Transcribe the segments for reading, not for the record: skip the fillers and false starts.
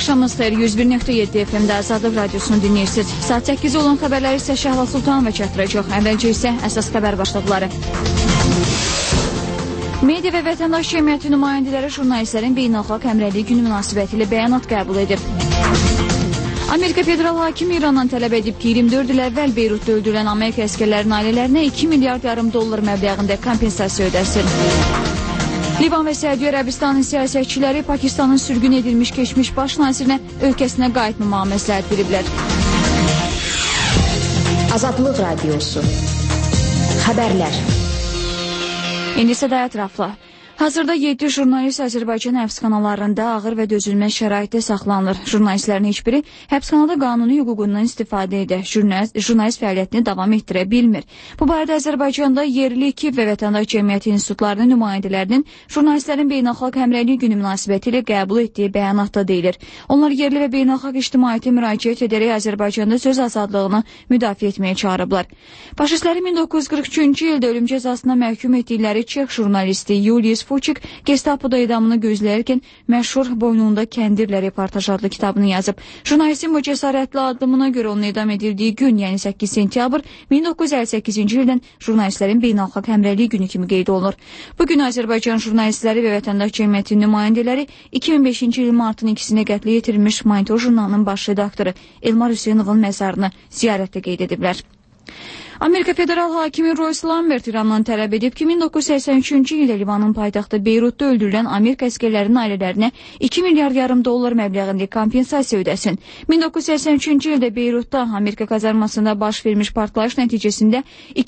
Axşamınız xeyir, 101.7 FM-də Azadlıq Radiosunu dinləyirsiniz. Saat 8 olan xəbərləri isə Şəhla Sultanova çatdıracaq. Əvvəlcə isə əsas xəbər başlıqları. Media və Vətəndaş Cəmiyyəti nümayəndələri jurnalistlərin beynəlxalq həmrəyliyi günü münasibətilə bəyanat qəbul edib. Amerika Federal Hakimi İrandan tələb edib ki, 24 il əvvəl Beyrutda öldürülən Amerika əskərlərinin ailərinə 2 milyard yarım dollar məbləğində kompensasiya ödəsin. Livan və Səudiyyə Ərəbistanın siyasətçiləri Pakistanın sürgün edilmiş keçmiş baş nazirinə ölkəsinə qayıtmamağa məsləhət veriblər. Azadlıq Radiosu. Xəbərlər. İndi isə də ətraflı. Hazırda 7 jurnalist Azərbaycan həbsxanalarında ağır və dözülməz şəraitdə saxlanılır. Jurnalistlərin heç biri həbsxanada qanuni hüququndan istifadə edə, jurnalist fəaliyyətini davam etdirə bilmir. Bu barədə Azərbaycanda yerli ekip və Vətəndaş Cəmiyyəti institutlarının nümayəndələrinin jurnalistlərin beynəlxalq həmrəyliyi günü münasibətilə qəbul etdiyi bəyanatda deyilir. Onlar yerli və beynəlxalq ictimaiyyətə müraciət edərək Azərbaycanda söz azadlığını müdafiə etməyə çağırıblar. Faşistlərin 1943-cü ildə ölüm cəzasına məhkum etdikləri Çex jurnalisti Yulius Fuçik Gestapoda idamını gözləyərkən məşhur Boynunda Kəndirlə reportaj adlı kitabını yazıb. Jurnalistin bu cəsarətli addımına görə onun idam edildiyi gün, yəni 8 sentyabr 1958-ci ildən jurnalistlərin beynəlxalq həmrəyliyi günü kimi qeyd olunur. Bugün Azərbaycan jurnalistləri və Vətəndaş Cəmiyyəti nümayəndələri 2005-ci il martın 2-sinə qətlə yetirilmiş Monitor jurnalının baş redaktoru Elmar Hüseynovun məzarını ziyarətdə qeyd ediblər. Amerika Federal Hakimi Royce Lambert İrandan tələb edib ki, 1983-cü ildə Livanın paytaxtı Beyrutda öldürülən Amerika əskərlərinin ailərinə 2 milyard yarım dollar məbləğində kompensasiya ödəsin. 1983-cü ildə Beyrutda Amerika kazarmasında baş vermiş partlayış nəticəsində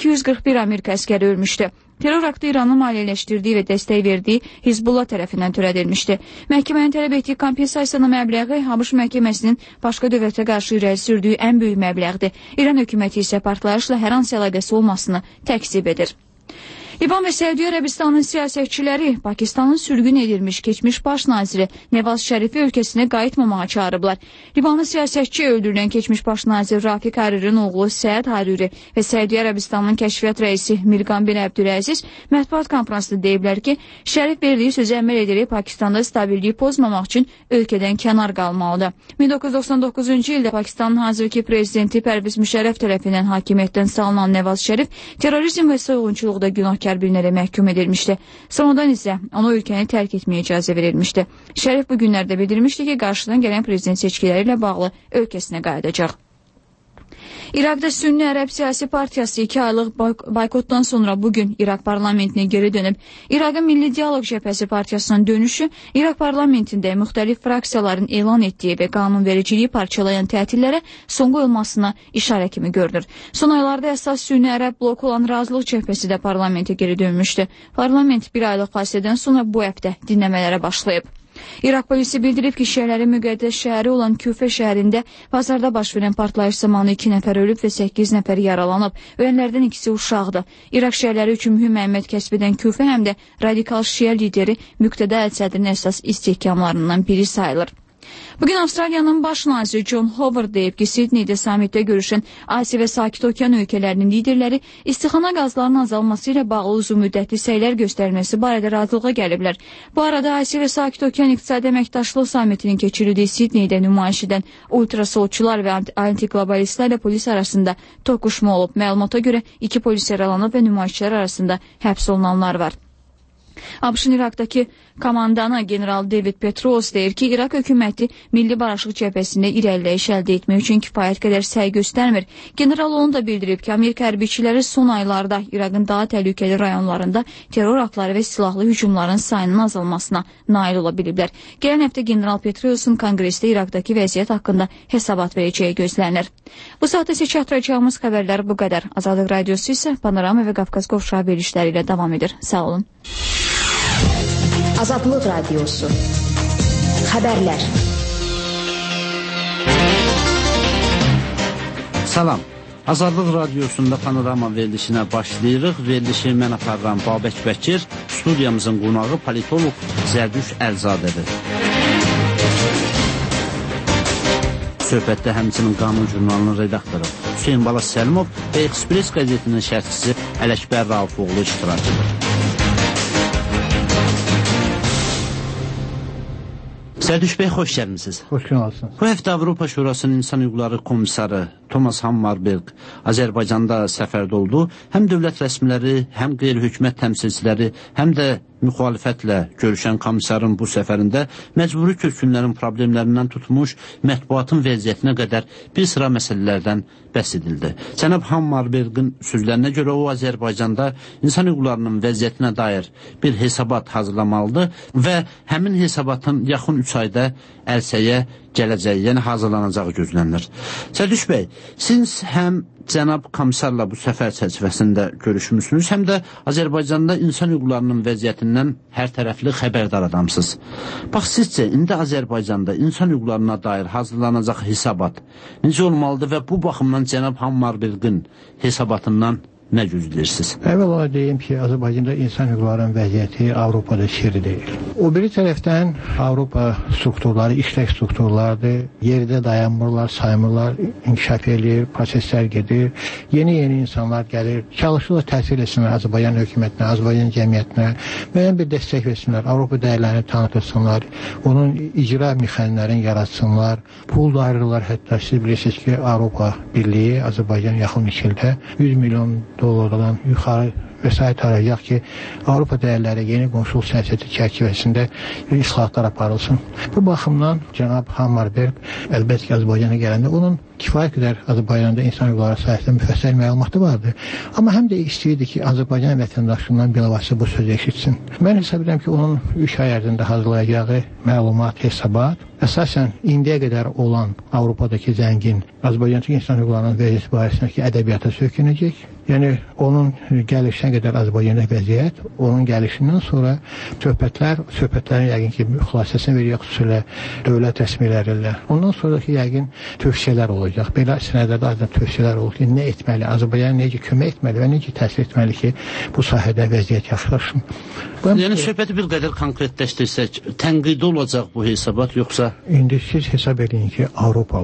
241 Amerika əskəri ölmüşdü. Terror aktı İranın maliyyələşdirdiyi və dəstək verdiyi Hizbullah tərəfindən törədilmişdi. Məhkəmənin tələb etdiyi kompensasiyanın məbləği ABŞ məhkəməsinin başqa dövlətə qarşı irəli sürdüyü ən böyük məbləğdir. İran hökuməti isə partlayışla hər hansı əlaqəsi olmasını təkzib edir. Livan və Səudiyyə Ərəbistanın siyasətçiləri Pakistanın sürgün edilmiş keçmiş baş naziri Nevaz Şərifi ölkəsinə qayıtmamağa çağırıblar. Livanlı siyasətçi öldürülən keçmiş baş nazir Rafiq Haririn oğlu Səad Hariri və Səudiyyə Ərəbistanının kəşfiyyat rəisi Mirqan bin Əbdüləziz mətbuat konfransında deyiblər ki, Şərif verdiyi sözə əməl edərək Pakistanda stabilliyi pozmamaq üçün ölkədən kənar qalmalıdır. 1999-cu ildə Pakistanın hazırki prezidenti Pərviz Müşərrəf tərəfindən hakimiyyətdən salınan Nevaz Şərif terrorizm və soyğunçuluqda günahkar bilinərək məhkum edilmişdi. Sonradan isə ona ölkəni tərk etməyə icazə verilmişdi. Şərif bu günlərdə bildirmişdi ki, qarşıdan gələn prezident seçkiləri ilə bağlı ölkəsinə qayıdacaq. İraqda Sünni Ərəb Siyasi Partiyası 2 aylıq boykotdan sonra bugün İraq parlamentinə geri dönüb. İraqın Milli Dialoq Cəbhəsi Partiyasının dönüşü İraq parlamentində müxtəlif fraksiyaların elan etdiyi və qanunvericiliyi parçalayan tətillərə son qoyulmasına işarə kimi görünür. Son aylarda əsas Sünni Ərəb bloku olan Razılıq Cəbhəsi də parlamentə geri dönmüşdü. Parlament 1 aylıq fasilədən sonra bu həftə dinləmələrə başlayıb. İraq polisi bildirib ki, şəhərlərin müqəddəs şəhəri olan Küfə şəhərində bazarda baş verən partlayış zamanı 2 nəfər ölüb və 8 nəfər yaralanıb. Ölənlərdən ikisi uşaqdır. İraq şəhərləri üçün mühüm əhəmiyyət kəsb edən Küfə həm də radikal şiə lideri Müqtəda əl-Sədrin əsas istehkamlarından biri sayılır. Bugün Avstraliyanın baş naziri John Howard deyib ki, Sidneydə samitdə görüşən Asiya və Sakit Okean ölkələrinin liderləri istixana qazlarının azalması ilə bağlı uzun müddətli səylər göstərməsi barədə razılığa gəliblər. Bu arada Asiya və Sakit Okean İqtisadi Əməkdaşlıq samitinin keçirildiyi Sidneydə nümayiş edən ultrasolçular və antiglobalistlərlə polis arasında toqquşma olub. Məlumata görə 2 polis yaralanıb və nümayişçilər arasında həbs olunanlar var. ABŞ-ın İraqdakı komandanı general David Petraeus deyir ki, İraq hökuməti Milli Barışıq Cəbhəsində irəliləyiş əldə etmək üçün kifayət qədər səy göstərmir. General onu da bildirib ki, Amerika hərbiçiləri son aylarda İraqın daha təhlükəli rayonlarında terror aktları və silahlı hücumların sayının azalmasına nail ola biliblər. Gələn həftə general Petraeus'un konqresdə İraqdakı vəziyyət haqqında hesabat verəcəyi gözlənir. Bu saatda isə çatdıracağımız xəbərlər bu qədər. Azadlıq Radiosu isə Panorama və Qafqaz qovşağı verilişləri ilə davam edir. Sağ olun. Azadlıq Radiosu. Xəbərlər. Salam. Azadlıq Radiosunda Panorama verilişinə başlayırıq. Verilişi mən aparıram Babək Bəkir, studiyamızın qonağı politolog Zərdüş Əlzadədir. Söhbətdə həmçinin Qanun jurnalının redaktoru Hüseyin Balas Səlimov və Express qəzetinin şərhçisi Ələkbər Raufoğlu iştirakıdır. Sərduş bəy, xoş gəlmisiniz. Xoş gəlmisiniz. Bu həftə Avropa Şurasının İnsan Hüquqları Komissarı Thomas Hammarberg Azərbaycanda səfərdə oldu. Həm dövlət rəsmiləri, həm qeyri-hökumət təmsilçiləri, həm də müxalifətlə görüşən komissarın bu səfərində məcburi köçkünlərin problemlərindən tutmuş mətbuatın vəziyyətinə qədər bir sıra məsələlərdən bəhs edildi. Cənab Hammarbergin sözlərinə görə o Azərbaycanda insan hüquqlarının vəziyyətinə dair bir hesabat hazırlamalıdır və həmin hesabatın yaxın 3 ayda ərsəyə gələcəyi, yəni hazırlanacağı gözlənilir. Sərduş bəy, siz həm cənab komissarla bu səfər çərçivəsində görüşmüsünüz, həm də Azərbaycanda insan hüquqlarının vəziyyətindən hər tərəfli xəbərdar adamsınız. Bax, sizcə, indi Azərbaycanda insan hüquqlarına dair hazırlanacaq hesabat necə olmalıdır və bu baxımdan cənab Hammarbergin hesabatından nə gözləyirsiniz? Əvvəl ona deyim ki, Azərbaycanda insan hüquqlarının vəziyyəti Avropada şiri deyil. O biri tərəfdən Avropa strukturları, işlək strukturlardır. Yerdə dayanmırlar, saymırlar, inkişaf edir, proseslər gedir. Yeni insanlar gəlir, çalışırlar təsir etsinlər Azərbaycan hökumətinə, Azərbaycan cəmiyyətinə, müəyyən bir dəstək versinlər, Avropa dəyərlərini tanıtırsınlar, onun icra mexanizmlərini yaratsınlar, pul da ayırırlar. Hətta siz bilirsiniz ki, Avropa Birliyi Azərbaycan yaxın 2 ildə 100 milyon dolardan yuxarı vəsait arayacaq ki, Avropa dəyərləri yeni qonşuluq siyasəti çərçivəsində islahatlar aparılsın. Bu baxımdan cənab Hammarberg əlbəttə ki, Azərbaycana gələndə onun kifayət qədər Azərbaycanda insan hüquqları sahəsində müfəssəl məlumatı vardı. Amma həm də istəyirdi ki, Azərbaycan vətəndaşlarından bilavasitə bu sözü eşitsin. Mən hesab edirəm ki, onun 3 ay ərzində hazırlayacağı məlumat, hesabat əsasən indiyə qədər olan Avropadakı zəngin Azərbaycandakı insan hüquqlarının vəziyyəti barəsindəki ədəbiyyata sökünəcək. Yəni, onun gəlişinə qədər Azərbaycanda vəziyyət, onun gəlişindən sonra söhbətlərin yəqin ki, xülasəsini verəcək xüsusilə dövlət rəsmiləri ilə. Ondan sonraki yəqin tövsiyələr olacaq. Belə sənədlərdə azdan tövsiyələr olur ki, nə etməli, Azərbaycan necə kömək etməli və necə təsir etməli ki, bu sahədə vəziyyət yaxşılaşsın. Yəni, söhbəti bir qədər konkretləşdirsək, tənqidi olacaq bu hesabat, yoxsa? İndi siz hesab edin ki, Avropalı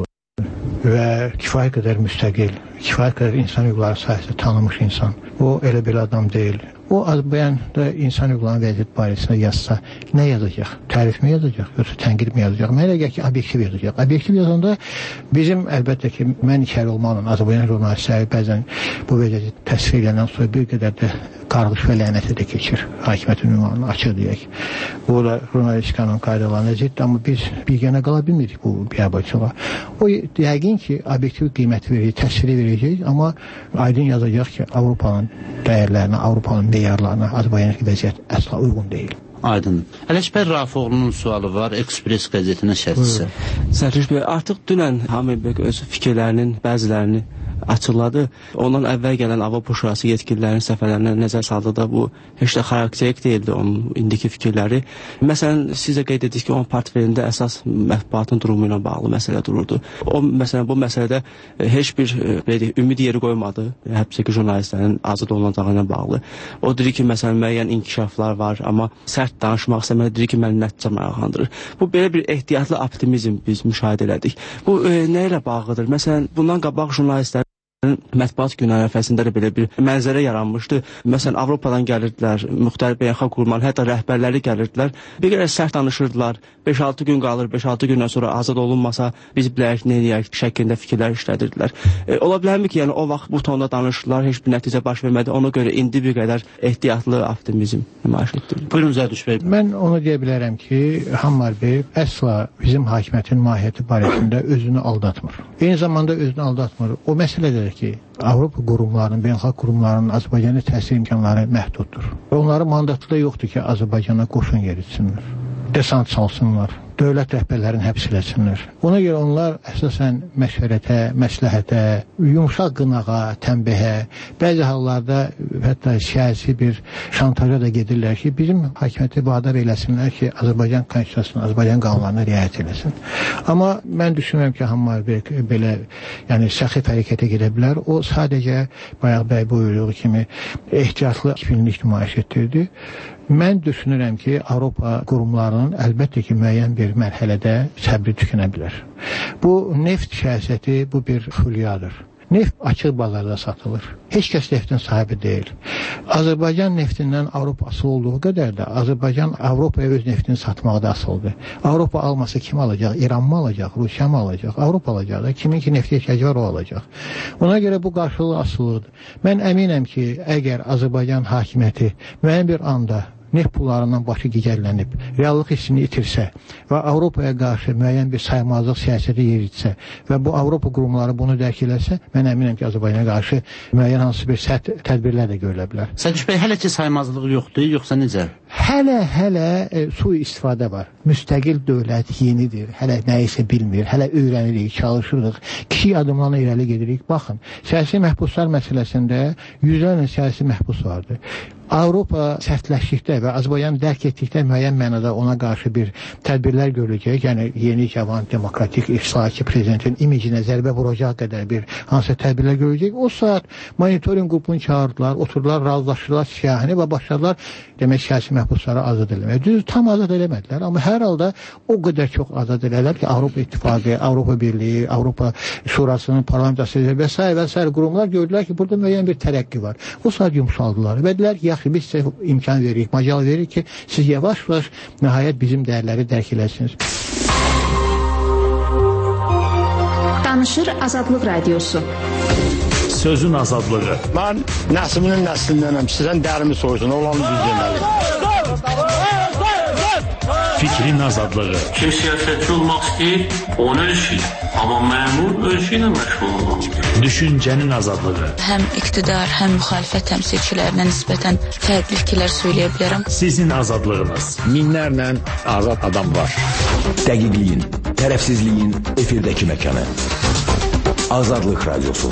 və kifayət qədər müstəqil, kifayət qədər insan hüquqları sahəsində tanınmış insan. O elə bir adam deyil. O Azərbaycanda insan hüquqlarının vəziyyəti barəsində yazsa, nə yazacaq? Tərif mi yazacaq, yoxsa tənqid mi yazacaq? Mənə elə gəlir ki, obyektiv yazacaq. Obyektiv yazanda bizim əlbəttə ki, mən içəri olmaqla Azərbaycan jurnalistləri bəzən bu vəziyyəti təsvir edəndən sonra bir qədər də qarğış və lənəti də keçir. Hakimiyyətin ünvanını açıq deyək. Bu da jurnalistikanın qaydalarına ziddir, amma biz birgənə qala bilmirik bu biabırçılığa. O yəqin ki, obyektiv qiymət verəcək, təsviri verəcək, amma aydın yazacaq ki, Avropanın dəyərlərinə, Avropanın meyarlarına Azərbaycandakı vəziyyət əsla uyğun deyil. Aydın. Ələşbər Rafoğlu'nun sualı var, Ekspres qəzetinin şərhçisi. Sərduş bəy, artıq dünən Hammarberg öz fikirlərinin bəzilərini açıqladı. Ondan əvvəl gələn Avropa Şurası yetkililərinin səfərlərinə nəzər saldı da bu heç də xarakterik deyildi onun indiki fikirləri. Məsələn, siz də qeyd etdiniz ki, onun portfelində əsas mətbuatın durumu ilə bağlı məsələ dururdu. O, məsələn, bu məsələdə heç bir ümid yeri qoymadı həbsdəki jurnalistlərin azad olunacağına bağlı. O deyir ki, məsələn, müəyyən inkişaflar var, amma sərt danışmaq istəməli, deyir ki, məni nəticə maraqlandırır. Bu, belə bir ehtiyatlı optimizm biz müşahidə elədik. Bu, nə ilə bağlıdır? Məsələn, bundan qabaq jurnalistlər mətbuat günü ərəfəsində də belə bir mənzərə yaranmışdı. Məsələn, Avropadan gəlirdilər, müxtəlif beynəlxalq qurumlar, hətta rəhbərləri gəlirdilər. Bir qədər sərt danışırdılar. 5-6 gün qalır, 5-6 gündən sonra azad olunmasa biz bilərik, nə eləyək şəklində fikirlər işlədirdilər. Ola bilərmi ki, yəni o vaxt bu tonda danışırdılar, heç bir nəticə baş vermədi. Ona görə indi bir qədər ehtiyatlı optimizm nümayiş etdirir. Buyurun Zərduş bəy. Mən onu deyə bilərəm ki, Hammarberg əsla bizim hakimiyyətin mahiyyəti barəsində özünü aldatmır. Eyni zamanda özünü aldatmır. O məsələdir ki, Avropa qurumlarının, beynəlxalq qurumlarının Azərbaycana təsir imkanları məhduddur. Onların mandatı da yoxdur ki, Azərbaycana qoşun yeritsinlər, desant salsınlar, dövlət rəhbərlərini həbs eləsinlər. Ona görə onlar əsasən məşvərətə, məsləhətə, yumşaq qınağa, tənbihə, bəzi hallarda hətta siyasi bir şantaja da gedirlər ki, bizim hakimiyyəti vadar eləsinlər ki, Azərbaycan konstitusiyasına, Azərbaycan qanunlarına riayət eləsin. Amma mən düşünürəm ki, Hammarberg belə səxif hərəkətə gedə bilər. O sadəcə bayaq bəy buyurduğu kimi ehtiyatlı kifinlik nümayiş etdirdi. Mən düşünürəm ki, Avropa qurumlarının əlbəttə ki, müəyyən bir mərhələdə səbri tükənə bilər. Bu neft siyasəti, bu bir xülyadır. Neft açıq bazarda satılır. Heç kəs neftin sahibi deyil. Azərbaycan neftindən Avropa asılı olduğu qədər də Azərbaycan Avropaya öz neftini satmaqda asıldır. Avropa almasa kim alacaq? İran mı alacaq? Rusiya mı alacaq? Avropa alacaq da. Kimin ki neftə ehtiyacı var o alacaq. Ona görə bu qarşılıqlı asılılıdır. Mən əminəm ki, əgər Azərbaycan hakimiyyəti müəyyən bir anda neft pullarından başı gicəllənib, reallıq hissini itirsə və Avropaya qarşı müəyyən bir saymazlıq siyasəti yeritsə və bu Avropa qurumları bunu dərk eləsə, mən əminəm ki, Azərbaycana qarşı müəyyən hansı bir sərt tədbirlər də görülə bilər. Səlcuq bəy, hələ ki saymazlıq yoxdur, yoxsa necə? Hələ sui-istifadə var. Müstəqil dövlət yenidir, hələ nəyisə bilmir, hələ öyrənirik, çalışırıq, kiçik adımlarla irəli gedirik. Baxın, siyasi məhbuslar məsələsində yüzlərlə siyasi məhbus vardır. Avropa sərtləşdikdə və Azərbaycan dərk etdikdə müəyyən mənada ona qarşı bir tədbirlər görüləcək. Yəni, yeni, cavan, demokratik, islahatçı prezidentin imicinə zərbə vuracaq qədər bir hansı tədbirlər görüləcək. O saat monitoring qrupunu çağırdılar, oturdular, razılaşdılar siyahini və başladılar demək siyasi məhbusları azad eləmək. Düz tam azad eləmədilər, amma hər halda o qədər çox azad elələr ki, Avropa İttifaqı, Avropa Birliyi, Avropa Şurasının parlamentası və s. qurumlar gördülər ki, burada müəyyən bir tərəqqi var. O saat yumşaldılar və dedilər ki, yaxşı, biz sizə imkan veririk, macal veririk ki, siz yavaş-yavaş nəhayət bizim dəyərləri dərk edəsiniz. Danışır Azadlıq Radiosu. Sözün azadlığı. Mən nəslinin nəslindənəm. Sizdən dərimi soysun, olanı biz deməli. Fikrin azadlığı. Kim siyasətçi olmaq istəyir, onu ölçür. Amma məmur ölçü ilə məşğul olmaq istəyir. Düşüncənin azadlığı. Həm iqtidar, həm müxalifət təmsilçilərinə nisbətən fərqli fikirlər söyləyə bilərəm. Sizin azadlığınız. Minlərlə azad adam var. Dəqiqliyin, tərəfsizliyin efirdəki məkanı. Azadlıq Radiosu.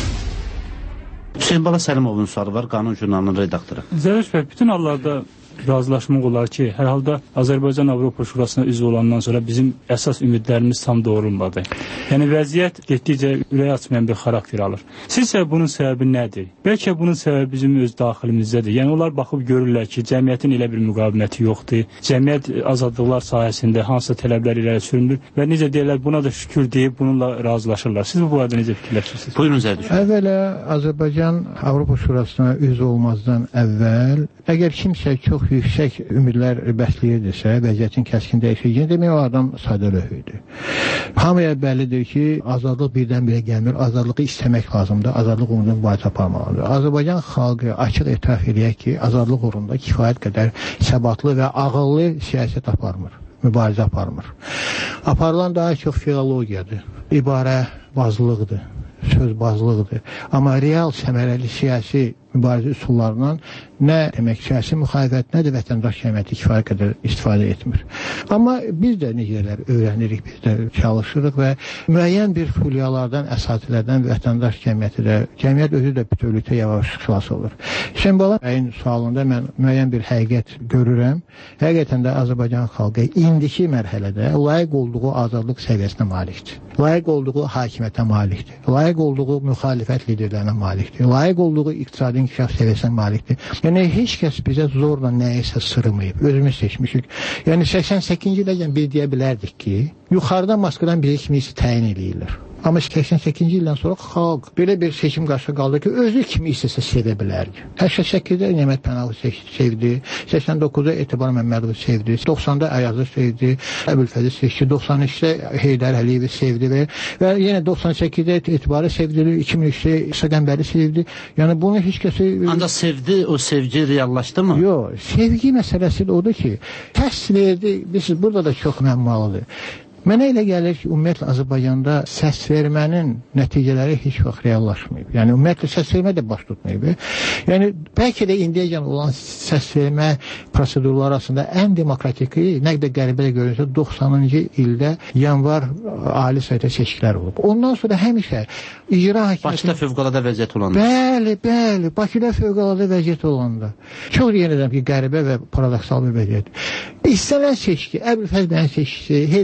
Hüseyin Bala Səlimovun sualı var, Qanun jurnalının redaktoru. Zərəş bəy, bütün hallarda razılaşmaq olar ki, hər halda Azərbaycan Avropa Şurasına üzv olandan sonra bizim əsas ümidlərimiz tam doğrulmadı. Yəni vəziyyət getdikcə ürək açmayan bir xarakter alır. Sizcə bunun səbəbi nədir? Bəlkə bunun səbəbi bizim öz daxilimizdədir. Yəni onlar baxıb görürlər ki, cəmiyyətin elə bir müqaviməti yoxdur. Cəmiyyət azadlıqlar sahəsində hansı tələblər irəli sürülür və necə deyirlər, buna da şükür deyib bununla razılaşırlar. Siz bu barədə necə fikirləşirsiniz? Buyurun Zərdiş. Əvvəla Azərbaycan Avropa Şurasına üzv olmazdan əvvəl əgər kimsə çox yüksək ümidlər bəsləyirdisə, vəziyyətin kəskin dəyişəcəyini demək o adam sadəlöv idi. Hamıya bəllidir ki, azadlıq birdən-birə gəlmir, azadlığı istəmək lazımdır, azadlıq uğrunda mübarizə aparmalıdır. Azərbaycan xalqı açıq etiraf edək ki, azadlıq uğrunda kifayət qədər səbatlı və ağıllı siyasət aparmır, mübarizə aparmır. Aparılan daha çox filologiyadır, ibarəbazlıqdır, sözbazlıqdır. Amma real səmərəli siyasi mübarizə üsullarından nə demək siyasi müxalifət, nə də vətəndaş cəmiyyəti kifayət qədər istifadə etmir. Amma biz də necələr öyrənirik, biz də çalışırıq və müəyyən bir fülyalardan, əsatilərdən vətəndaş cəmiyyəti də, cəmiyyət özü də bütövlükdə yavaş xilas olur. Hüseyin Bala bəyin sualında mən müəyyən bir həqiqət görürəm. Həqiqətən də Azərbaycan xalqı indiki mərhələdə layiq olduğu azadlıq səviyyəsinə malikdir. Layiq olduğu hakimiyyətə malikdir. Layiq olduğu müxalifət liderlərinə malikdir. Layiq olduğu iqtisadi inkişaf səviyyəsinə malikdir. Yəni, heç kəs bizə zorla nəyisə sırmayıb. Özümüz seçmişik. Yəni, 88-ci ildə biz deyə bilərdik ki, yuxarıdan Moskvadan bizə kimi təyin edirlər. Amma 88-ci ildən sonra xalq belə bir seçim qarşıya qaldı ki, özü kimi istəsə sevə bilərdi. 88-də Nemət Pənalı sevdi, 89-da Etibar Məmmədovu sevdi, 90-da Ayazı sevdi, Əbülfəzi seçdi, 93-də Heydər Əliyevi sevdi və yenə 98-də Etibarı sevdi, 2003-də İsa Qəmbəri sevdi. Yəni bunu heç kəsi... Ancaq sevdi, o sevgi reallaşdı mı? Yox, sevgi məsələsi də odur ki, səs verdi, burada da çox məmmalıdır. Mənə elə gəlir ki, ümumiyyətlə Azərbaycanda səs vermənin nəticələri heç vaxt reallaşmayıb. Yəni, ümumiyyətlə səs vermə də baş tutmayıb. Yəni, bəlkə də indiyəcən olan səs vermə prosedurları arasında ən demokratiki, nə qədər qəribə də görünsə, 90-cı ildə yanvar ali sayda seçkilər olub. Ondan sonra həmişə icra hakimiyyəti... Bakıda fövqəladə vəziyyət olanda. Bəli, Bakıda fövqəladə vəziyyət olanda. Çox yenədən ki, qəribə və paradoksal bir vəziyyət. İstənilən seçki, Əbülfəz bəyin seçkisi, Heydər bəyin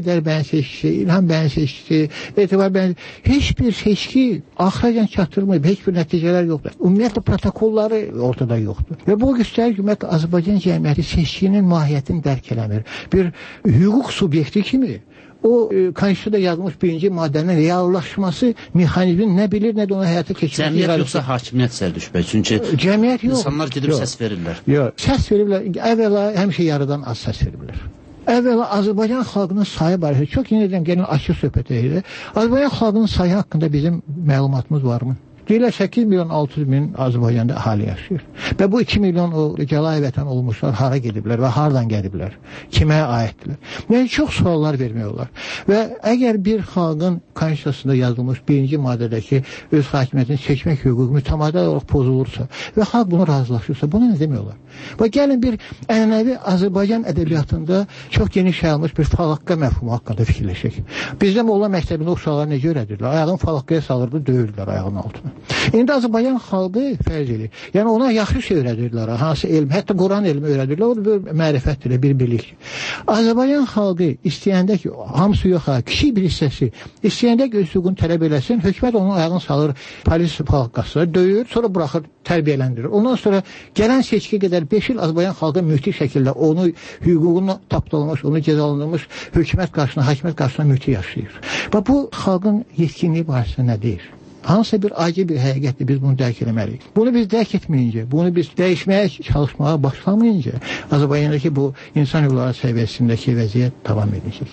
seçkisi, İlham bəyin seçkisi, Etibar bəyin heç bir seçki axıracan çatdırmayıb, heç bir nəticələr yoxdur. Ümumiyyətlə protokolları ortada yoxdur. Və bu göstərir ki, ümumiyyətlə Azərbaycan cəmiyyəti seçkinin mahiyyətini dərk eləmir. Bir hüquq subyekti kimi o konstitusiyada yazılmış birinci maddənin reallaşması mexanizmin nə bilir, nə də onu həyata keçirmək. Cəmiyyət yoxsa hakimiyyət sərtüşbək? Çünki cəmiyyət yox. İnsanlar gedib səs verirlər. Yox, səs verirlər. Əvvəla həmişə yarıdan az səs verirlər. Əvvəla Azərbaycan xalqının sayı barədə çox yenədən gəlin açıq söhbət edir. Azərbaycan xalqının sayı haqqında bizim məlumatımız varmı? Deyirlər 8 milyon 600 min Azərbaycanda əhali yaşayır. Və bu 2 milyon o cəlahi vətən olmuşlar hara gediblər və hardan gəliblər? Kimə aiddirlər? Yəni çox suallar vermək olar. Və əgər bir xalqın konstitusiyasında yazılmış birinci maddədəki öz hakimiyyətini seçmək hüququ mütəmadi olaraq pozulursa və xalq buna razılaşırsa, buna nə demək olar? Və gəlin bir ənənəvi Azərbaycan ədəbiyyatında çox geniş yayılmış bir falaqqa məfhumu haqqında fikirləşək. Bizdə Molla məktəbində uşaqlar necə öyrədirlər? Ayağını falaqqaya salırdı, döyürdülər ayağının altına. İndi Azərbaycan xalqı fərz edir. Yəni ona yaxşı şey öyrədirlər, hansı elm, hətta Quran elmi öyrədirlər. O da bir mərifətdir, bir bilik. Azərbaycan xalqı istəyəndə ki, hamısı yox, kiçik bir hissəsi istəyəndə ki, öz hüququnu tələb eləsin, hökumət onun ayağını salır polis falaqasına, döyür, sonra buraxır, tərbiyələndirir. Ondan sonra gələn seçki qədər 5 il Azərbaycan xalqı mühti şəkildə onu hüququnu tapdalamış, onu cəzalandırmış hökumət qarşısına, hakimiyyət qarşısına mühti yaşayır. Və bu xalqın yetkinliyi barəsində nə deyir? Hansısa bir acı bir həqiqətdir, biz bunu dərk eləməliyik. Bunu biz dərk etməyincə, bunu biz dəyişməyə çalışmağa başlamayınca Azərbaycandakı bu insan hüquqları səviyyəsindəki vəziyyət davam edəcək.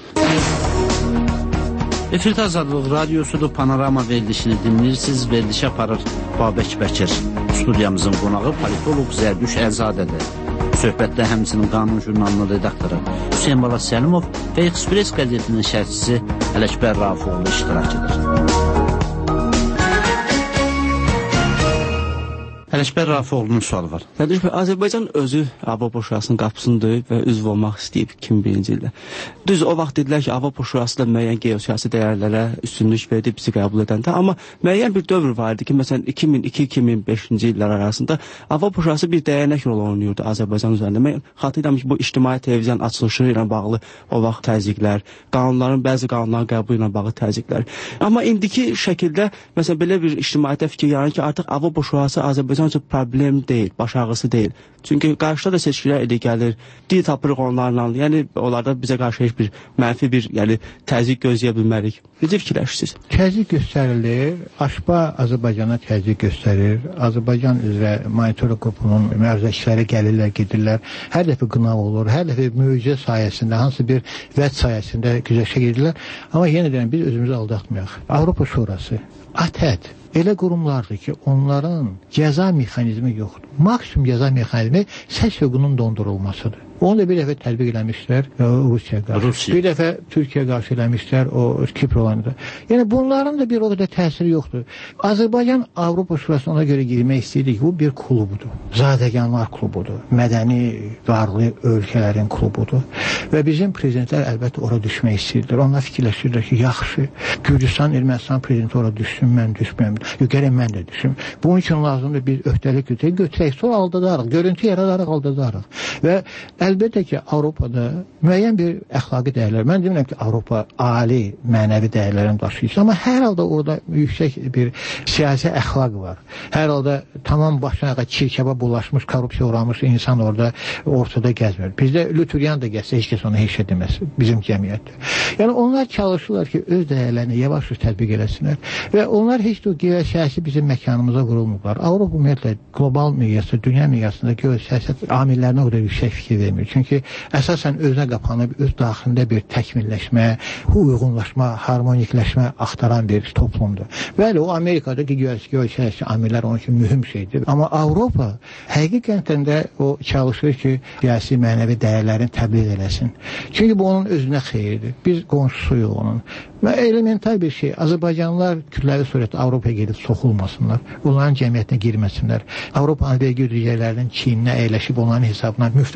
Efirdə Azadlıq Radiosudur, Panorama verilişini dinləyirsiniz. Verilişi aparır Babək Bəkir. Studiyamızın qonağı politolog Zərdüş Əlzadədir. Söhbətdə həmçinin Qanun jurnalının redaktoru Hüseyin Bala Səlimov və Express qəzetinin şərhçisi Ələkbər Rafiqoğlu iştirak edir. Ələkbər Rafiqoğlu'nun sualı var. Azərbaycan özü Avropa Şurasının qapısını döyüb və üzv olmaq istəyib 2001-ci ildə. Düz o vaxt dedilər ki, Avropa Şurası da müəyyən geosiyasi dəyərlərə üstünlük verdi bizi qəbul edəndə, amma müəyyən bir dövr var idi ki, məsələn 2002-2005-ci illər arasında Avropa Şurası bir dəyənək rol oynuyordu Azərbaycan üzərində. Mən xatırlayıram ki, bu ictimai televiziyanın açılışı ilə bağlı o vaxt təzyiqlər, bəzi qanunların qəbulu ilə bağlı təzyiqlər. Amma indiki şəkildə, məsələn, belə bir ictimaiyyətə fikir yaranır ki, artıq Avropa Şurası Azərbaycan problem deyil, baş ağrısı deyil. Çünki qarşıda da seçkilər elə gəlir, dil tapırıq onlarla, yəni onlarda bizə qarşı heç bir mənfi bir təzyiq gözləyə bilmərik. Necə fikirləşirsiniz? Təzyiq göstərilir, AŞPA Azərbaycana təzyiq göstərir, Azərbaycan üzrə monitoring qrupunun mühafizəçiləri gəlirlər, gedirlər, hər dəfə qınav olur, hər dəfə möcüzə sayəsində, hansı bir vəd sayəsində güzəşə gedirlər, amma yenə deyirəm, biz özümüzü aldatmayaq. Avropa Şurası, ATƏD elə qurumlardır ki, onların cəza mexanizmi yoxdur. Maksimum cəza mexanizmi səs hüququnun dondurulmasıdır. Onu da bir dəfə tətbiq eləmişlər Rusiya qarşı. Bir dəfə Türkiyə qarşı eləmişlər o Kipr olanında. Yəni bunların da bir o qədər təsiri yoxdur. Azərbaycan Avropa Şurasına ona görə girmək istəyirdi ki, bu bir klubudur. Zadəganlar klubudur. Mədəni, varlı ölkələrin klubudur. Və bizim prezidentlər əlbəttə ora düşmək istəyirlər. Onlar fikirləşirlər ki, yaxşı, Gürcistan, Ermənistan prezidenti ora düşsün, mən düşməyəm. Yox, gərək mən də düşüm. Bunun üçün lazımdır bir öhdəlik götürək, sonra aldadarıq, görüntü yaradarıq, aldadarıq. Və əlbəttə ki, Avropada müəyyən bir əxlaqi dəyərlər, mən demirəm ki, Avropa ali mənəvi dəyərlərin daşıyıcısı, amma hər halda orada yüksək bir siyasi əxlaq var. Hər halda tamam başına çirkəbə bulaşmış, korrupsiya uğramış insan ortada gəzmir. Bizdə Lütüryan da gəlsə, heç kəs ona heç şey deməz, bizim cəmiyyətdə. Yəni, onlar çalışırlar ki, öz dəyərlərini yavaş-yavaş tətbiq eləsinlər və onlar heç də o geosiyasi bizim məkanımıza qurulmurlar. Avropa ümumiyyətlə qlobal miqyasda, dünya miqyasında geosiyasət amillərinə o da yüksək fikir vermir. Çünki əsasən özünə qapanıb, öz daxilində bir təkmilləşmə, uyğunlaşma, harmonikləşmə axtaran bir toplumdur. Bəli, o Amerikadakı geosiyasi amillər onun üçün mühüm şeydir. Amma Avropa həqiqətən də o çalışır ki, siyasi mənəvi dəyərlərini təbliğ eləsin. Çünki bu onun özünə xeyirdir. Biz qonşusuyuq onun. Və elementar bir şey, Azərbaycanlılar kütləvi surətdə Avropaya gedib soxulmasınlar, onların cəmiyyətinə girməsinlər. Avropanın vergi ödəyicilərinin Çininə əyləşib onların hesabına müftəxor dolar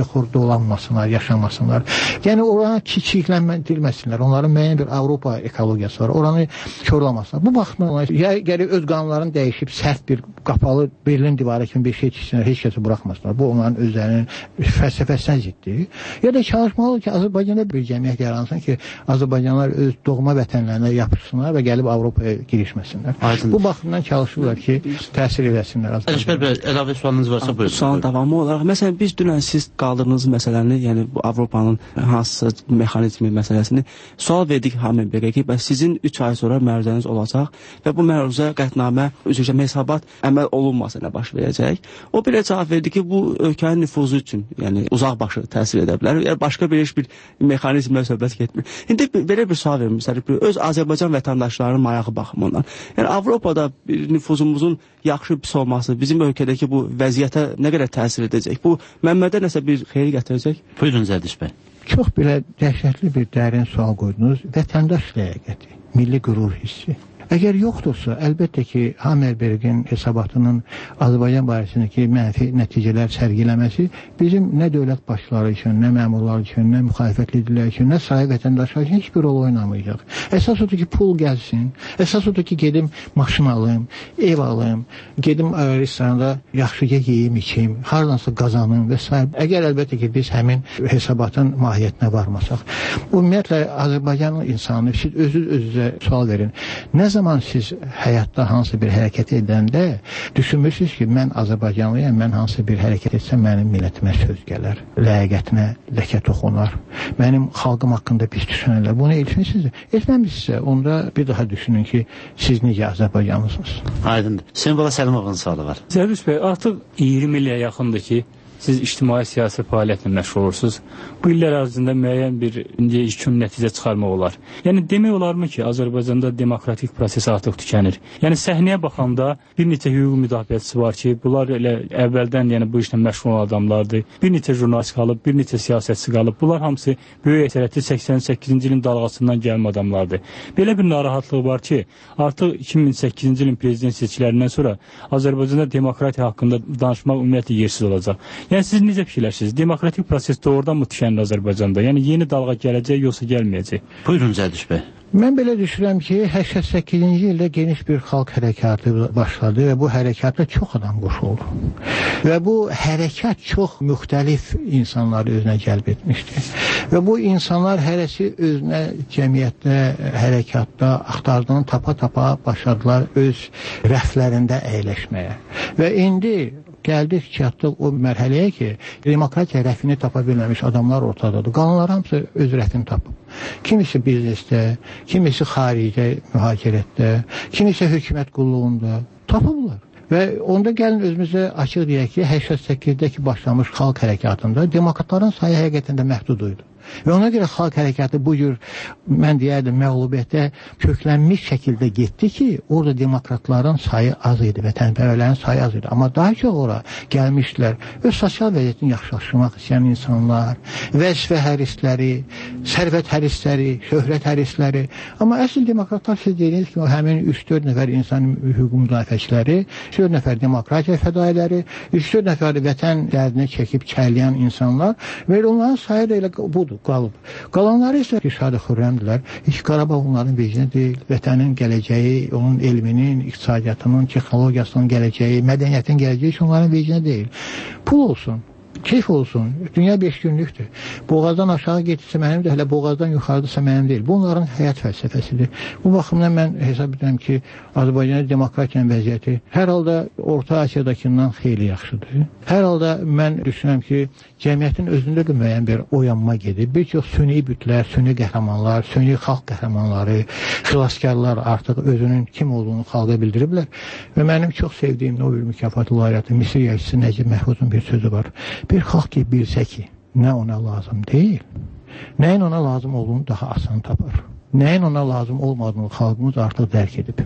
qidalanmasınlar, yaşamasınlar. Yəni oranı kiçikləndirməsinlər. Onların müəyyən bir Avropa ekologiyası var. Oranı korlamasınlar. Bu baxımdan gəlib öz qanunlarını dəyişib sərt bir qapalı Berlin divarı kimi bir şey çizsinlər, heç kəsi buraxmasınlar. Bu onların özlərinin fəlsəfəsinə ziddir. Ya da çalışmalıdır ki, Azərbaycanda bir cəmiyyət yaransın ki, Azərbaycanlılar öz doğma vətənlərinə yapışsınlar və gəlib Avropaya girişməsinlər. Bu baxımdan çalışırlar ki, təsir eləsinlər. Əlişbər bəy, əlavə sualınız varsa buyurun. Sualın davamı olaraq, məsələn, biz dünən siz qaldırdığınız məsələni, yəni bu Avropanın hansısa mexanizmi məsələsini sual verdik Hamilbergə ki, sizin 3 ay sonra məruzəniz olacaq və bu məruzə qətnamə, hesabat əməl olunmasa nə baş verəcək? O belə cavab verdi ki, bu ölkənin nüfuzu üçün, yəni uzaq başı təsir edə bilər. Yəni başqa bir mexanizmlə söhbət getmir. İndi belə bir sual vermişlər, öz Azərbaycan vətəndaşlarının marağı baxımından. Yəni Avropada nüfuzumuzun yaxşı pis olması bizim ölkədəki bu vəziyyətə nə qədər təsir edəcək? Bu Məmmədə nəsə bir xeyir gətirəcək? Buyurun Zərdiş bəy. Çox belə dəhşətli bir dərin sual qoydunuz. Vətəndaş ləyaqəti, milli qürur hissi. Əgər yoxdursa, əlbəttə ki, Hamilbergin hesabatının Azərbaycan barəsindəki mənfi nəticələr sərgiləməsi bizim nə dövlət başçıları üçün, nə məmurlar üçün, nə müxalifət liderləri üçün, nə sahi vətəndaşlar üçün heç bir rol oynamayacaq. Əsas odur ki, pul gəlsin, əsas odur ki, gedim maşın alım, ev alım, gedim restoranda yaxşıca yeyim, içim, hardansa qazanım və s. Əgər əlbəttə ki, biz həmin hesabatın mahiyyətinə varmasaq. Ümumiyyətlə, Azərbaycanın insanı, siz özünüzə sual verin. Nə zaman siz həyatda hansı bir hərəkət edəndə düşünmürsünüz ki, mən Azərbaycanlıyam, mən hansı bir hərəkət etsəm mənim millətimə söz gələr, ləyaqətinə ləkə toxunar, mənim xalqım haqqında pis düşünərlər. Bunu etmişsiniz, etməmişsə, onda bir daha düşünün ki, siz necə Azərbaycanlısınız. Aydındır. Hüseyin Bala Səlimovun sualı var. Zərdiş bəy, artıq 20 ilə yaxındır ki, siz ictimai siyasi fəaliyyətlə məşğul olursunuz. Bu illər ərzində müəyyən bir yekun nəticə çıxarmaq olar. Yəni demək olarmı ki, Azərbaycanda demokratik proses artıq tükənir. Yəni səhnəyə baxanda bir neçə hüquq müdafiəçisi var ki, bunlar elə əvvəldən yəni bu işlə məşğul olan adamlardır. Bir neçə jurnalist qalıb, bir neçə siyasətçi qalıb. Bunlar hamısı böyük əksəriyyəti 88-ci ilin dalğasından gəlmə adamlardır. Belə bir narahatlıq var ki, artıq 2008-ci ilin prezident seçkilərindən sonra Azərbaycanda demokratiya haqqında danışmaq ümumiyyətlə yersiz olacaq. Yəni siz necə fikirləşirsiniz? Demokratik proses doğrudan mı tükənir Azərbaycanda? Yəni yeni dalğa gələcək, yoxsa gəlməyəcək? Buyurun Zərdiş bəy. Mən belə düşünürəm ki, 88-ci ildə geniş bir xalq hərəkatı başladı və bu hərəkatla çox adam qoşuldu. Və bu hərəkat çox müxtəlif insanları özünə cəlb etmişdi. Və bu insanlar hərəsi özünə cəmiyyətdə, hərəkatda axtardığını tapa-tapa başladılar öz rəflərində əyləşməyə. Və indi gəldik ki, çatdıq o mərhələyə ki, demokratiya rəfini tapa bilməmiş adamlar ortadadır. Qalanlar hamısı öz rəfini tapıb. Kimisi biznesdə, kimisi xaricdə, mühacirətdə, kimisi hökumət qulluğunda tapıblar. Və onda gəlin özümüzə açıq deyək ki, 88-dəki başlamış xalq hərəkatında demokratların sayı həqiqətən də məhduduydu. Və ona görə xalq hərəkatı bu cür, mən deyərdim, məğlubiyyətə köklənmiş şəkildə getdi ki, orada demokratların sayı az idi, vətənpərvərlərin sayı az idi. Amma daha çox ora gəlmişdilər, öz sosial vəziyyətini yaxşılaşdırmaq istəyən insanlar, vəzifə hərisləri, sərvət hərisləri, şöhrət hərisləri. Amma əsl demokratlar siz deyiniz ki, həmin 3-4 nəfər insan hüquq müdafiəçiləri, 4 nəfər demokratiya fədailəri, 3-4 nəfər vətən dərdini çəkib çəyləyən insanlar və onların sayı da elə budur. Qalıb. Qalanları isə şad-ı xürrəmdirlər. Heç Qarabağ onların vecinə deyil. Vətənin gələcəyi, onun elminin, iqtisadiyyatının, texnologiyasının gələcəyi, mədəniyyətin gələcəyi heç onların vecinə deyil. Pul olsun, keyf olsun. Dünya 5 günlükdür. Boğazdan aşağı getirsə mənimdir, hələ boğazdan yuxarıdırsa mənim deyil. Bu onların həyat fəlsəfəsidir. Bu baxımdan mən hesab edirəm ki, Azərbaycanın demokratiyanın vəziyyəti hər halda Orta Asiyadakından xeyli yaxşıdır. Hər halda mən düşünürəm ki, cəmiyyətin özündə də müəyyən bir oyanma gedir. Bir çox süni bütlər, süni qəhrəmanlar, süni xalq qəhrəmanları, xilaskarlar artıq özünün kim olduğunu xalqa bildiriblər. Və mənim çox sevdiyim Nobel mükafatı laureatı Misir yazıçısı Nəcib Məhfuzun bir sözü var. Bir xalq ki, bilsə ki, nə ona lazım deyil, nəyin ona lazım olduğunu daha asan tapar. Nəyin ona lazım olmadığını xalqımız artıq dərk edib.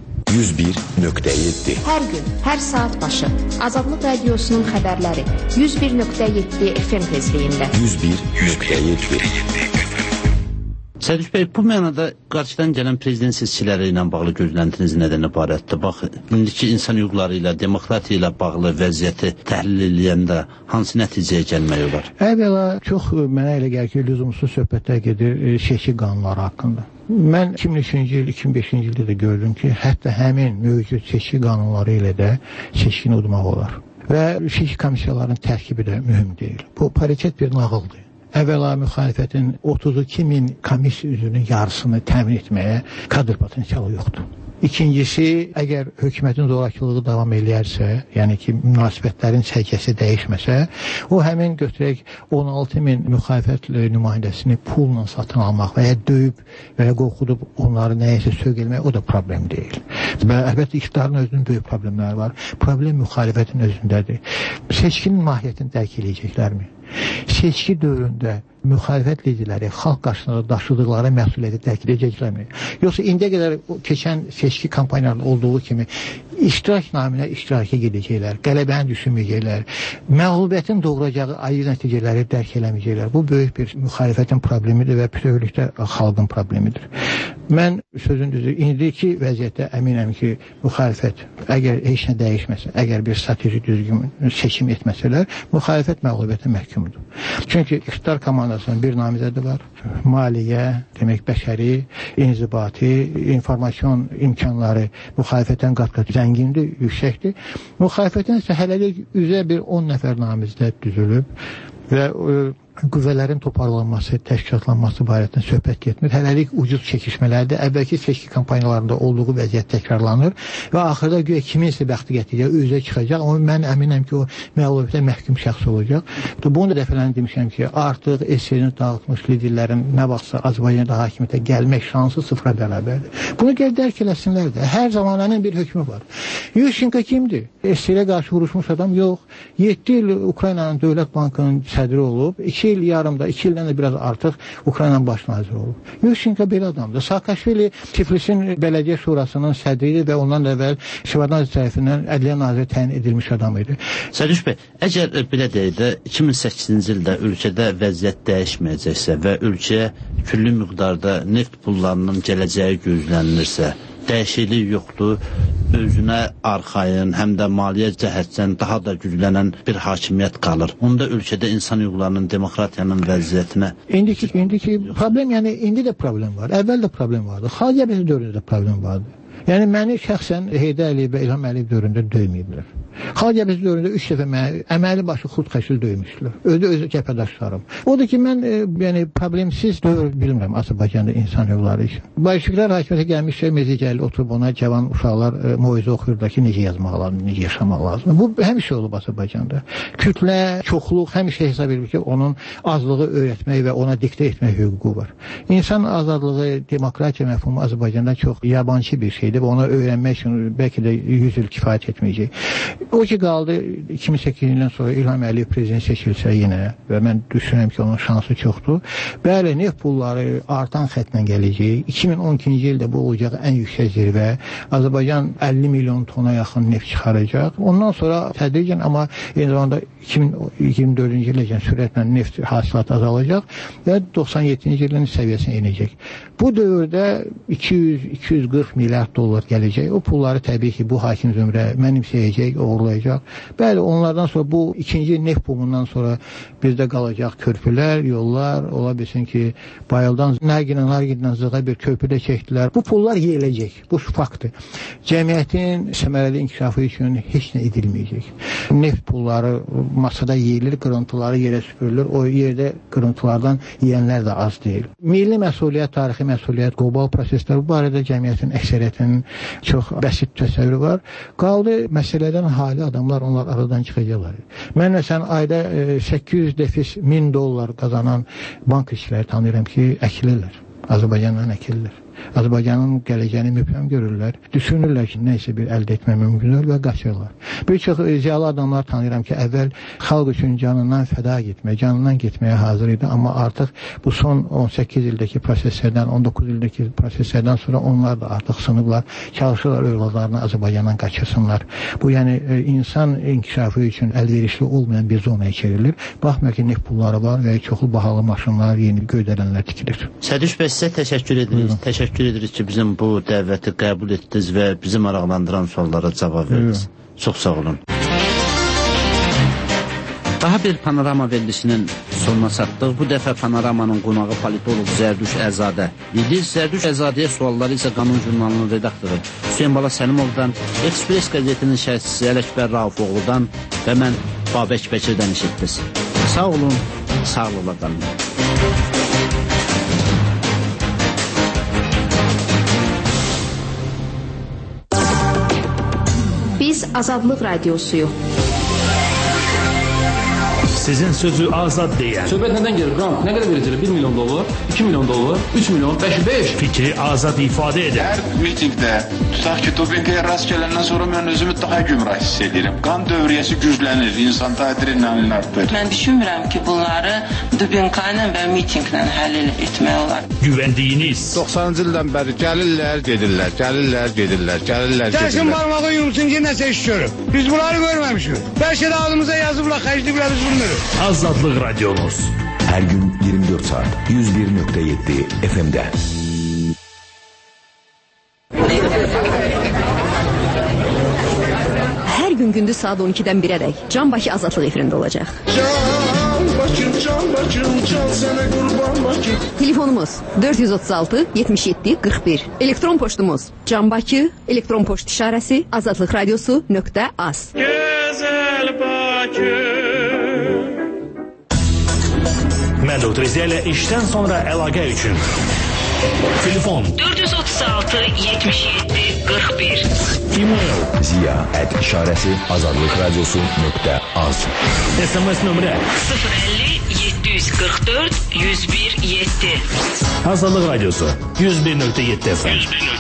101.7 Hər gün, hər saat başı Azadlıq Radiosunun xəbərləri 101.7 FM tezliyində. 101.7 Sədüş bəy, bu mənada qarşıdan gələn prezident seçkiləri ilə bağlı gözləntiniz nədən ibarətdir? Bax, indiki insan hüquqları ilə, demokratiya ilə bağlı vəziyyəti təhlil edəndə hansı nəticəyə gəlmək olar? Əvvəla çox mənə elə gəlir ki, lüzumsuz söhbətlər gedir seçki qanunları haqqında. Mən 2003-cü il, 2005-ci ildə də gördüm ki, hətta həmin mövcud seçki qanunları ilə də seçkini udmaq olar. Və seçki komissiyalarının tərkibi də mühüm deyil. Bu paritet bir nağıldır. Əvvəla müxalifətin 32 min komissiya üzvünün yarısını təmin etməyə kadr potensialı yoxdur. İkincisi, əgər hökumətin zorakılığı davam eləyərsə, yəni ki, münasibətlərin səviyyəsi dəyişməsə, o həmin götürək 16 min müxalifət nümayəndəsini pulla satın almaq və ya döyüb və ya qorxudub onları nəyəsə sögəlmək, o da problem deyil. Və əlbəttə, iqtidarın özünün böyük problemləri var. Problem müxalifətin özündədir. Seçkinin mahiyyətini dərk eləyəcəklərmi? Seçki dövründə müxalifət liderləri xalq qarşısında daşıdıqları məsuliyyəti dərk edəcəklərmi? Yoxsa indiyə qədər keçən seçki kampaniyalarında olduğu kimi iştirak naminə iştiraka gedəcəklər, qələbəni düşünməyəcəklər, məğlubiyyətin doğuracağı ayrı nəticələri dərk eləməyəcəklər. Bu böyük bir müxalifətin problemidir və bütövlükdə xalqın problemidir. Mən sözün düzü, indiki vəziyyətdə əminəm ki, müxalifət əgər heç nə dəyişməsə, əgər bir strateji düzgün seçim etməsələr, müxalifət məğlubiyyətə məhkumdur. Çünki iqtidar komandasının bir namizədi var. Maliyyə, demək bəşəri, inzibati, informasyon imkanları müxalifətdən qat-qat zəngindir, yüksəkdir. Müxalifətdən isə hələlik üzə bir 10 nəfər namizdə düzülüb və qüvvələrin toparlanması, təşkilatlanması barəsində söhbət getmir. Hələlik ucuz çəkişmələrdə əvvəlki seçki kampaniyalarında olduğu vəziyyət təkrarlanır və axırda güya kiminsə bəxti gətirəcək, özə çıxacaq. Amma mən əminəm ki, o məğlubiyyətə məhkum şəxs olacaq. Bunu da dəfələrlə demişəm ki, artıq SSR-ni dağıtmış liderlərin nə vaxtsa Azərbaycanda hakimiyyətə gəlmək şansı sıfıra bərabərdir. Bunu gəl dərk eləsinlər də. Hər zamananın bir hökmü var. Yushchenko kimdir? SSR-ə qarşı vuruşmuş adam yox. 7 il Ukraynanın Dövlət Bankının sədri olub. 2 il yarımda, 2 ildən də biraz artıq Ukraynanın baş naziri olub. Yushchenko belə adamdır. Saakashvili Tiflisin Bələdiyyə Şurasının sədri idi və ondan əvvəl Şevardnadze tərəfindən Ədliyyə naziri təyin edilmiş adam idi. Sədüş bəy, əgər belə deyək də 2008-ci ildə ölkədə vəziyyət dəyişməyəcəksə və ölkəyə külli miqdarda neft pullarının gələcəyi gözlənilirsə, dəyişiklik yoxdur, özünə arxayın, həm də maliyyə cəhətdən daha da güclənən bir hakimiyyət qalır. Onda ölkədə insan hüquqlarının, demokratiyanın vəziyyətinə... İndiki problem, yəni indi də problem var, əvvəl də problem vardı, xalq cəbhəsi dövründə də problem vardı. Yəni, məni şəxsən Heydər Əliyev və İlham Əliyev dövründə döyməyiblər. Xalq cəbhəsi dövründə 3 dəfə məni əməli başı xurd xəşil döymüşdülər. Özü cəbhədaşlarım. Odur ki, mən problemsiz dövr bilmirəm Azərbaycanda insan hüquqları üçün. Bolşeviklər hakimiyyətə gəlmişsə, Mezigəli oturub ona cavan uşaqlar moizə oxuyurlar ki, necə yazmaq lazım, necə yaşamaq lazım. Bu həmişə olub Azərbaycanda. Kütlə, çoxluq həmişə hesab edir ki, onun azlığı öyrətmək və ona diktə etmək hüququ var. İnsan azadlığı, demokratiya məfhumu Azərbaycanda çox yabancı bir şeydir və ona öyrənmək üçün bəlkə də 100 il kifayət etməyəcək. O ki, qaldı 2008 ildən sonra İlham Əliyev prezident seçilsə yenə və mən düşünürəm ki, onun şansı çoxdur. Bəli, neft pulları artan xətlə gələcək. 2012-ci ildə bu olacaq ən yüksək zirvə. Azərbaycan 50 milyon tona yaxın neft çıxaracaq. Ondan sonra tədricən, amma eyni zamanda 2024-cü iləcən sürətlə neft hasilatı azalacaq və 97-ci ilin səviyyəsinə inəcək. Bu dövrdə 200-240 milyard dollar gələcək. O pulları təbii ki, bu hakim zömrə mənimsəyəcək, uğurlayacaq. Bəli, onlardan sonra bu ikinci neft bumundan sonra bizdə qalacaq körpülər, yollar, ola bilsin ki, Bayıldan Nargindən Zığa bir körpüdə çəkdilər. Bu pullar yeyiləcək. Bu faktdır. Cəmiyyətin səmərəli inkişafı üçün heç nə edilməyəcək. Neft pulları masada yeyilir, qırıntıları yerə süpürülür. O yerdə qırıntılardan yeyənlər də az deyil. Milli məsuliyyət, tarixi məsuliyyət, qlobal proseslər bu barədə cəmiyyətin əksəriyyətinin çox bəsit təsəvvürü var. Qaldı məsələdən hali adamlar, onlar aradan çıxacaqlar. Mən məsələn ayda 800 defis 1000 dollar qazanan bank işçiləri tanıyıram ki, əkilirlər. Azərbaycandan əkilirlər. Azərbaycanın gələcəyini mübhəm görürlər. Düşünürlər ki, nə isə bir əldə etmək mümkündür və qaçırlar. Bir çox ziyalı adamlar tanıyıram ki, əvvəl xalq üçün canından fəda getməyə hazır idi, amma artıq bu son 18 ildəki proseslərdən, 19 ildəki proseslərdən sonra onlar da artıq sınıblar, çalışırlar övladlarını Azərbaycandan qaçırsınlar. Bu, yəni insan inkişafı üçün əlverişli olmayan bir zonaya çevrilir. Baxmayaq ki, neft pulları var və çoxlu bahalı maşınlar, yeni göydələnlər tikilir. Sədüş bəy, sizə təşəkkür edirik. Təşəkkür edirik ki, bizim bu dəvəti qəbul etdiniz və bizi maraqlandıran suallara cavab verdiniz. Çox sağ olun. Daha bir panorama verilişinin sonuna çatdıq. Bu dəfə panoramanın qonağı politolog Zərduş Əzadə idi. Zərduş Əzadəyə sualları isə Qanun jurnalının redaktoru Hüseyin Bala Səlimovdan, Ekspres qəzetinin şərhçisi Ələkbər Raufoğludan və mən Babək Bəkirdən eşitdiniz. Sağ olun, sağlıqla qalın. Biz Azadlıq Radiosuyuq. Sizin sözü azad deyən. Söhbət nədən gelir? Qram, nə qədər verəcəklər? 1 milyon dollar, 2 milyon dollar, 3 milyon, 5. Fikri azad ifadə edən. Hər mitingdə, tutaq ki, dopingaya rast gələndən sonra mən özümü daha gümrah hiss edirəm. Qan dövriyyəsi güclənir, insanda adrenalin artır. Mən düşünmürəm ki, bunları dopingayla və mitinglə həll etmək olar. Güvəndiyiniz. 90-cı ildən bəri gəlirlər, gedirlər. Gəlsin barmağı yumsun ki, nəsə iş görüb. Biz bunları görməmişik. Bəlkə də adımıza yazıblar, xərcliblər biz bunları. Azadlıq Radionuz. Her gün 24 saat 101.7 FM'de. Her gün gündüz saat 12'den 1'e dek Can Bakı Azadlıq efirində olacaq. Can sənə qurban Bakı. Telefonumuz 436 77 41. Elektron poçtumuz canbakı, elektron poçt işarəsi azadlıqradiosu.az. Gözəl Bakı. Məhdud Riziyə ilə işdən sonra əlaqə üçün. Telefon 436 77 41. E-mail ziya@işarəsi azadlıqradiosu.az. SMS nömrə 050 744 101 7. Azadlıq Radiosu 101.7 FM.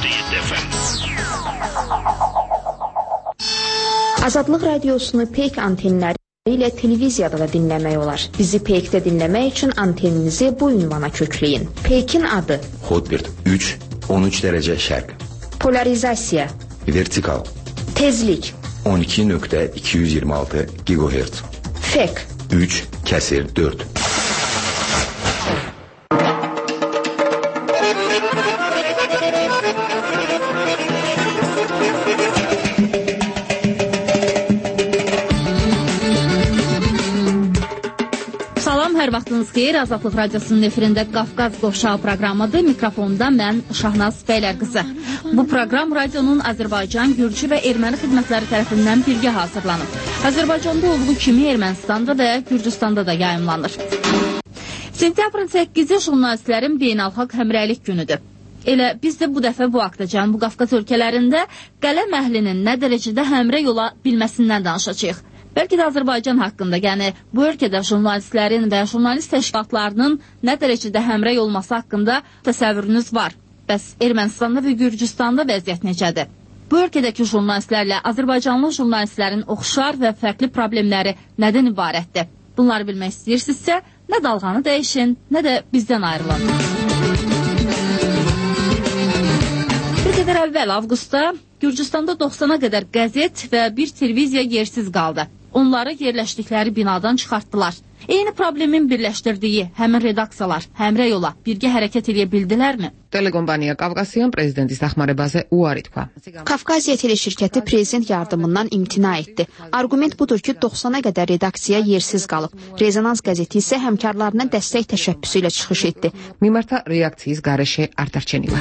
Azadlıq Radiosunu PEYK antenləri ilə televiziyada da dinləmək olar. Bizi PEYK-də dinləmək üçün anteninizi bu ünvana kökləyin. PEYK-in adı Hotbird 3 13 dərəcə şərq. Polarizasiya, Vertikal tezlik, 12.226 GHz. FEK 3/4. Hər vaxtınız xeyir. Azadlıq Radiosunun efirində Qafqaz Qovşağı proqramıdır. Mikrofonda mən Şahnaz Bəylər qızı. Bu proqram radionun Azərbaycan, Gürcü və Erməni xidmətləri tərəfindən birgə hazırlanıb. Azərbaycanda olduğu kimi Ermənistanda və Gürcüstanda da yayımlanır. Sentyabrın 8-i jurnalistlərin beynəlxalq həmrəylik günüdür. Elə biz də bu dəfə bu haqda Cənubi Qafqaz ölkələrində qələm əhlinin nə dərəcədə həmrəy ola bilməsindən danışacağıq. Bəlkə də Azərbaycan haqqında, yəni bu ölkədə jurnalistlərin və jurnalist təşkilatlarının nə dərəcədə həmrəy olması haqqında təsəvvürünüz var. Bəs Ermənistanda və Gürcüstanda vəziyyət necədir? Bu ölkədəki jurnalistlərlə Azərbaycanlı jurnalistlərin oxşar və fərqli problemləri nədən ibarətdir? Bunları bilmək istəyirsinizsə, nə dalğanı dəyişin, nə də bizdən ayrılın. Bir qədər əvvəl avqustda Gürcüstanda 90-a qədər qəzet və bir televiziya yersiz qaldı. Onları yerləşdikləri binadan çıxartdılar. Eyni problemin birləşdirdiyi həmin redaksiyalar həmrəy ola birgə hərəkət edə bildilərmi? Telekompaniya Qafqasiyan prezidenti saxmarebazə uar etdi. Qafqaziya teleşirkəti prezident yardımından imtina etdi. Argument budur ki, 90-a qədər redaksiya yersiz qalıb. Rezonans qəzeti isə həmkarlarına dəstək təşəbbüsü ilə çıxış etdi. Mimarta reaksiyiz qarışı Artarçeniva.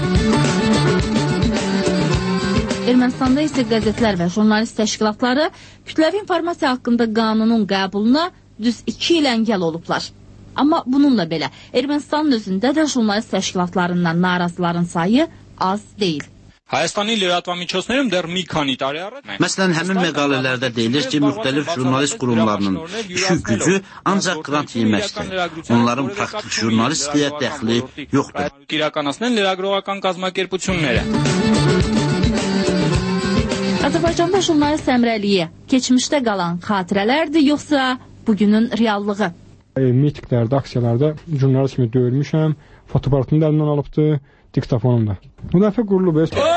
Ermənistanda isə qəzetlər və jurnalist təşkilatları kütləvi informasiya haqqında qanunun qəbuluna düz 2 il əngəl olublar. Amma bununla belə Ermənistanın özündə də jurnalist təşkilatlarından narazıların sayı az deyil. Հայաստանի լրատվամիջոցներում դեռ մի քանի տարի առաջ Məsələn, həmin məqalələrdə deyilir ki, müxtəlif jurnalist qurumlarının işi gücü ancaq qrant yeməkdir. Onların praktik jurnalistliyə dəxli yoxdur. Իրականացնեն լրագրողական կազմակերպությունները. Azərbaycanda jurnalist həmrəliyi keçmişdə qalan xatirələrdir, yoxsa bugünün reallığı? Mitiklərdə, aksiyalarda jurnalist kimi döyülmüşəm, fotoaparatını da əlimdən alıbdı, diktafonum da. Bu dəfə qurulub.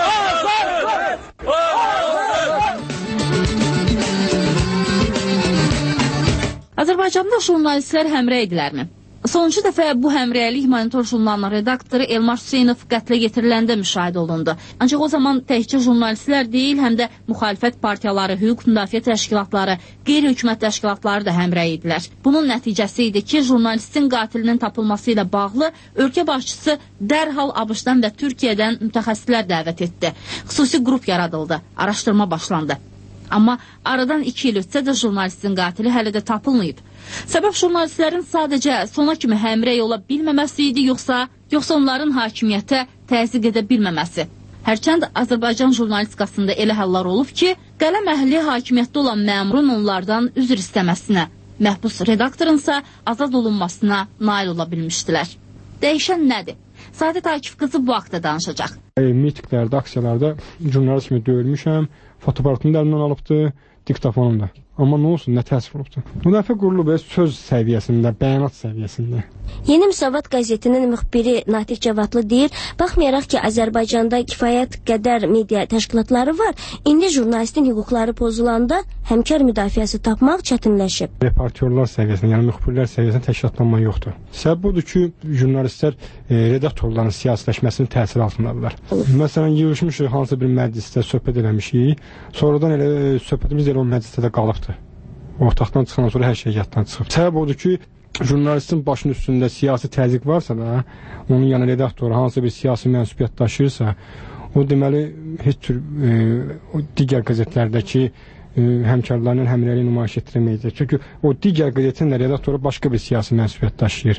Azərbaycanda jurnalistlər həmrə edilərmi? Sonuncu dəfə bu həmrəylik Monitor jurnalının redaktoru Elmar Hüseynov qətlə getiriləndə müşahidə olundu. Ancaq o zaman təkcə jurnalistlər deyil, həm də müxalifət partiyaları, hüquq müdafiə təşkilatları, qeyri-hökumət təşkilatları da həmrəy idilər. Bunun nəticəsi idi ki, jurnalistin qatilinin tapılması ilə bağlı ölkə başçısı dərhal ABŞ-dan və Türkiyədən mütəxəssislər dəvət etdi. Xüsusi qrup yaradıldı, araşdırma başlandı. Amma aradan 2 il ötsə də jurnalistin qatili hələ də tapılmayıb. Səbəb jurnalistlərin sadəcə sona kimi həmrəy ola bilməməsi idi, yoxsa onların hakimiyyətə təzyiq edə bilməməsi. Hərçənd Azərbaycan jurnalistikasında elə hallar olub ki, qələm əhli hakimiyyətdə olan məmurun onlardan üzr istəməsinə, məhbus redaktorunsa azad olunmasına nail ola bilmişdilər. Dəyişən nədir? Səadət Akif qızı bu haqda danışacaq. Mitiklərdə, aksiyalarda jurnalist kimi döyülmüşəm, fotoaparatını da əlimdən alıbdı, diktafonum da. Amma nə olsun, nə təsir olubdu? Bu dəfə qurulub söz səviyyəsində, bəyanat səviyyəsində. Yeni Müsavat qəzetinin müxbiri Natiq Cavadlı deyir, baxmayaraq ki, Azərbaycanda kifayət qədər media təşkilatları var, indi jurnalistin hüquqları pozulanda həmkar müdafiəsi tapmaq çətinləşib. Reportyorlar səviyyəsində, yəni müxbirlər səviyyəsində təşkilatlanma yoxdur. Səbəb budur ki, jurnalistlər redaktorların siyasiləşməsinin təsiri altındadılar. Məsələn, yığışmışıq hansı bir məclisdə söhbət eləmişik, sonradan elə söhbətimiz elə o məclisdə də qalıbdır. Ortaqdan çıxandan sonra hər şey yaddan çıxıb. Səbəb odur ki, jurnalistin başının üstündə siyasi təzyiq varsa da, onun yəni redaktoru hansısa bir siyasi mənsubiyyət daşıyırsa, o deməli heç tür digər qəzetlərdəki həmkarlarının həmrəliyi nümayiş etdirməyəcək. Çünki o digər qəzetin də redaktoru başqa bir siyasi mənsubiyyət daşıyır.